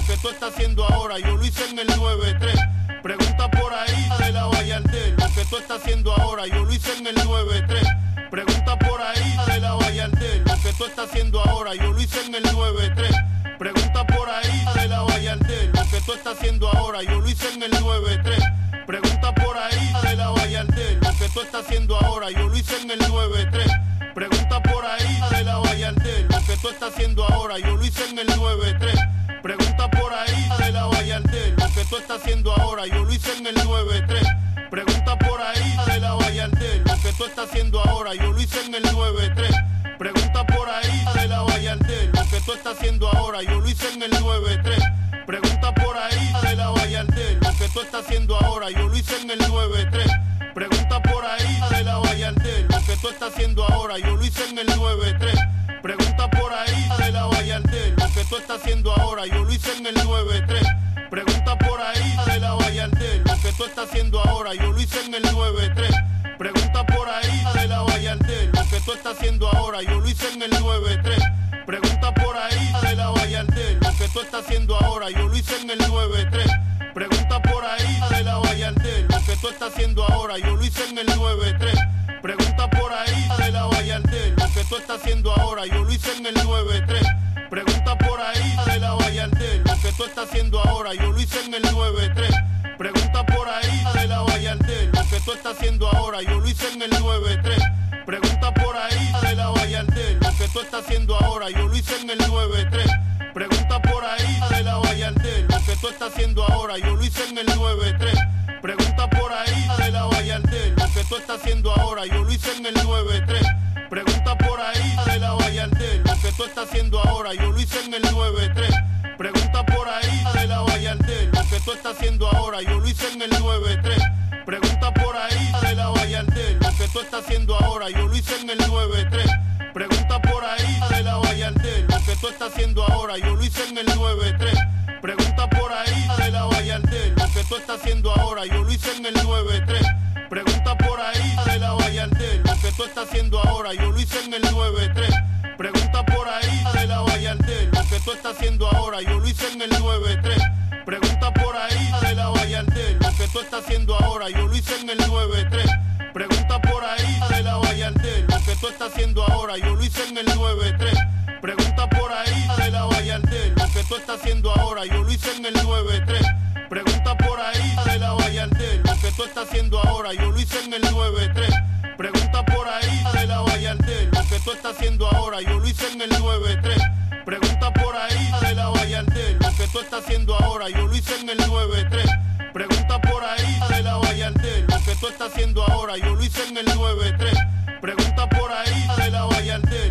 estás haciendo ahora, yo lo hice en el nueve tres. Pregunta por ahí de la Vallarde, lo que tú estás haciendo ahora, yo lo hice en el nueve tres. Pregunta por ahí de la Vallarde, lo que tú estás haciendo ahora, yo lo hice en el nueve tres. Pregunta por ahí de la Vallarde, lo que tú estás haciendo ahora, yo lo hice en el nueve tres. Pregunta por ahí de la Vallarde, lo que tú estás haciendo ahora, yo lo hice en el nueve tres. Pregunta por ahí de la Vallarde, lo que tú estás haciendo ahora, yo lo hice en el nueve tres. Pregunta por ahí de la Vallarde, lo que tú estás haciendo ahora, yo lo hice en el nueve tres. Pregunta por ahí de la Vallarde, lo que tú estás haciendo ahora, yo lo hice en el nueve tres. Pregunta por ahí de la Vallarde, lo que tú estás haciendo ahora, yo lo hice en el nueve tres. Pregunta por ahí de la Vallarde, lo que tú estás haciendo ahora, yo lo hice en el nueve tres. Pregunta por ahí de la Vallarde, lo que tú estás haciendo ahora, yo lo hice en el nueve tres. Pregunta por ahí de la Vallarde, lo que tú estás haciendo ahora, yo lo hice en el nueve tres. Pregunta por ahí de la Vallarde, lo que tú estás haciendo ahora, yo lo hice en el nueve tres. Pregunta por ahí de la Vallarde, lo que tú estás haciendo ahora, yo lo hice en el nueve tres. Pregunta por ahí de la Vallarde, lo que tú estás haciendo ahora, yo lo hice en el nueve tres. Pregunta por ahí de la Vallarde, lo que tú estás haciendo ahora, yo lo hice en el nueve tres. Pregunta por ahí de la Vallarde, lo que tú estás haciendo ahora, yo lo hice en el nueve tres. Pregunta por ahí de la Vallarde, lo que tú estás haciendo ahora, yo lo hice en el nueve tres. Pregunta por ahí de la Vallarde, lo que tú estás haciendo ahora, yo lo hice en el nueve tres. Pregunta por ahí de la Vallarde, lo que tú estás haciendo ahora, yo lo hice en el nueve tres. Pregunta por ahí de la Vallarde, lo que tú estás haciendo ahora, yo lo hice en el nueve tres. Pregunta por ahí de la Vallarde, lo que tú estás haciendo ahora, yo lo hice en el nueve tres. Pregunta por ahí de la Vallarde, lo que tú estás haciendo ahora, yo lo hice en el nueve tres. Pregunta por ahí de la Vallarde, lo que tú estás haciendo ahora, yo lo hice en el nueve tres. Pregunta por ahí de la Vallarde, lo que tú estás haciendo ahora, yo lo hice en el nueve tres. Pregunta por ahí de la Vallarde, lo que tú estás haciendo ahora, yo lo hice en el nueve tres. Pregunta por ahí de la Vallarde, lo que tú estás haciendo ahora, yo lo hice en el nueve tres. Pregunta por ahí de la Vallarde, lo que tú estás haciendo ahora, yo lo hice en el nueve tres. Pregunta por ahí de la Vallarde, lo que tú estás haciendo ahora, yo lo hice en el nueve tres. Pregunta por ahí de la Vallarde, lo que tú estás haciendo ahora, yo lo hice en el nueve tres. Pregunta por ahí de la Vallarde, lo que tú estás haciendo ahora, yo lo hice en el nueve tres. Pregunta por ahí de la Vallarde, lo que tú estás haciendo ahora, yo lo hice en el nueve tres. Pregunta por ahí de la Vallarde, lo que tú estás haciendo ahora, yo lo hice en el nueve tres. Pregunta por ahí de la Vallarde, lo que tú estás haciendo ahora, yo lo hice en el nueve tres. Pregunta por ahí de la Vallarde, lo que tú estás haciendo ahora, yo lo hice en el nueve tres. Pregunta por ahí de la Vallarde, lo que tú estás haciendo ahora, yo lo hice en el nueve tres. Pregunta por ahí de la Vallarde.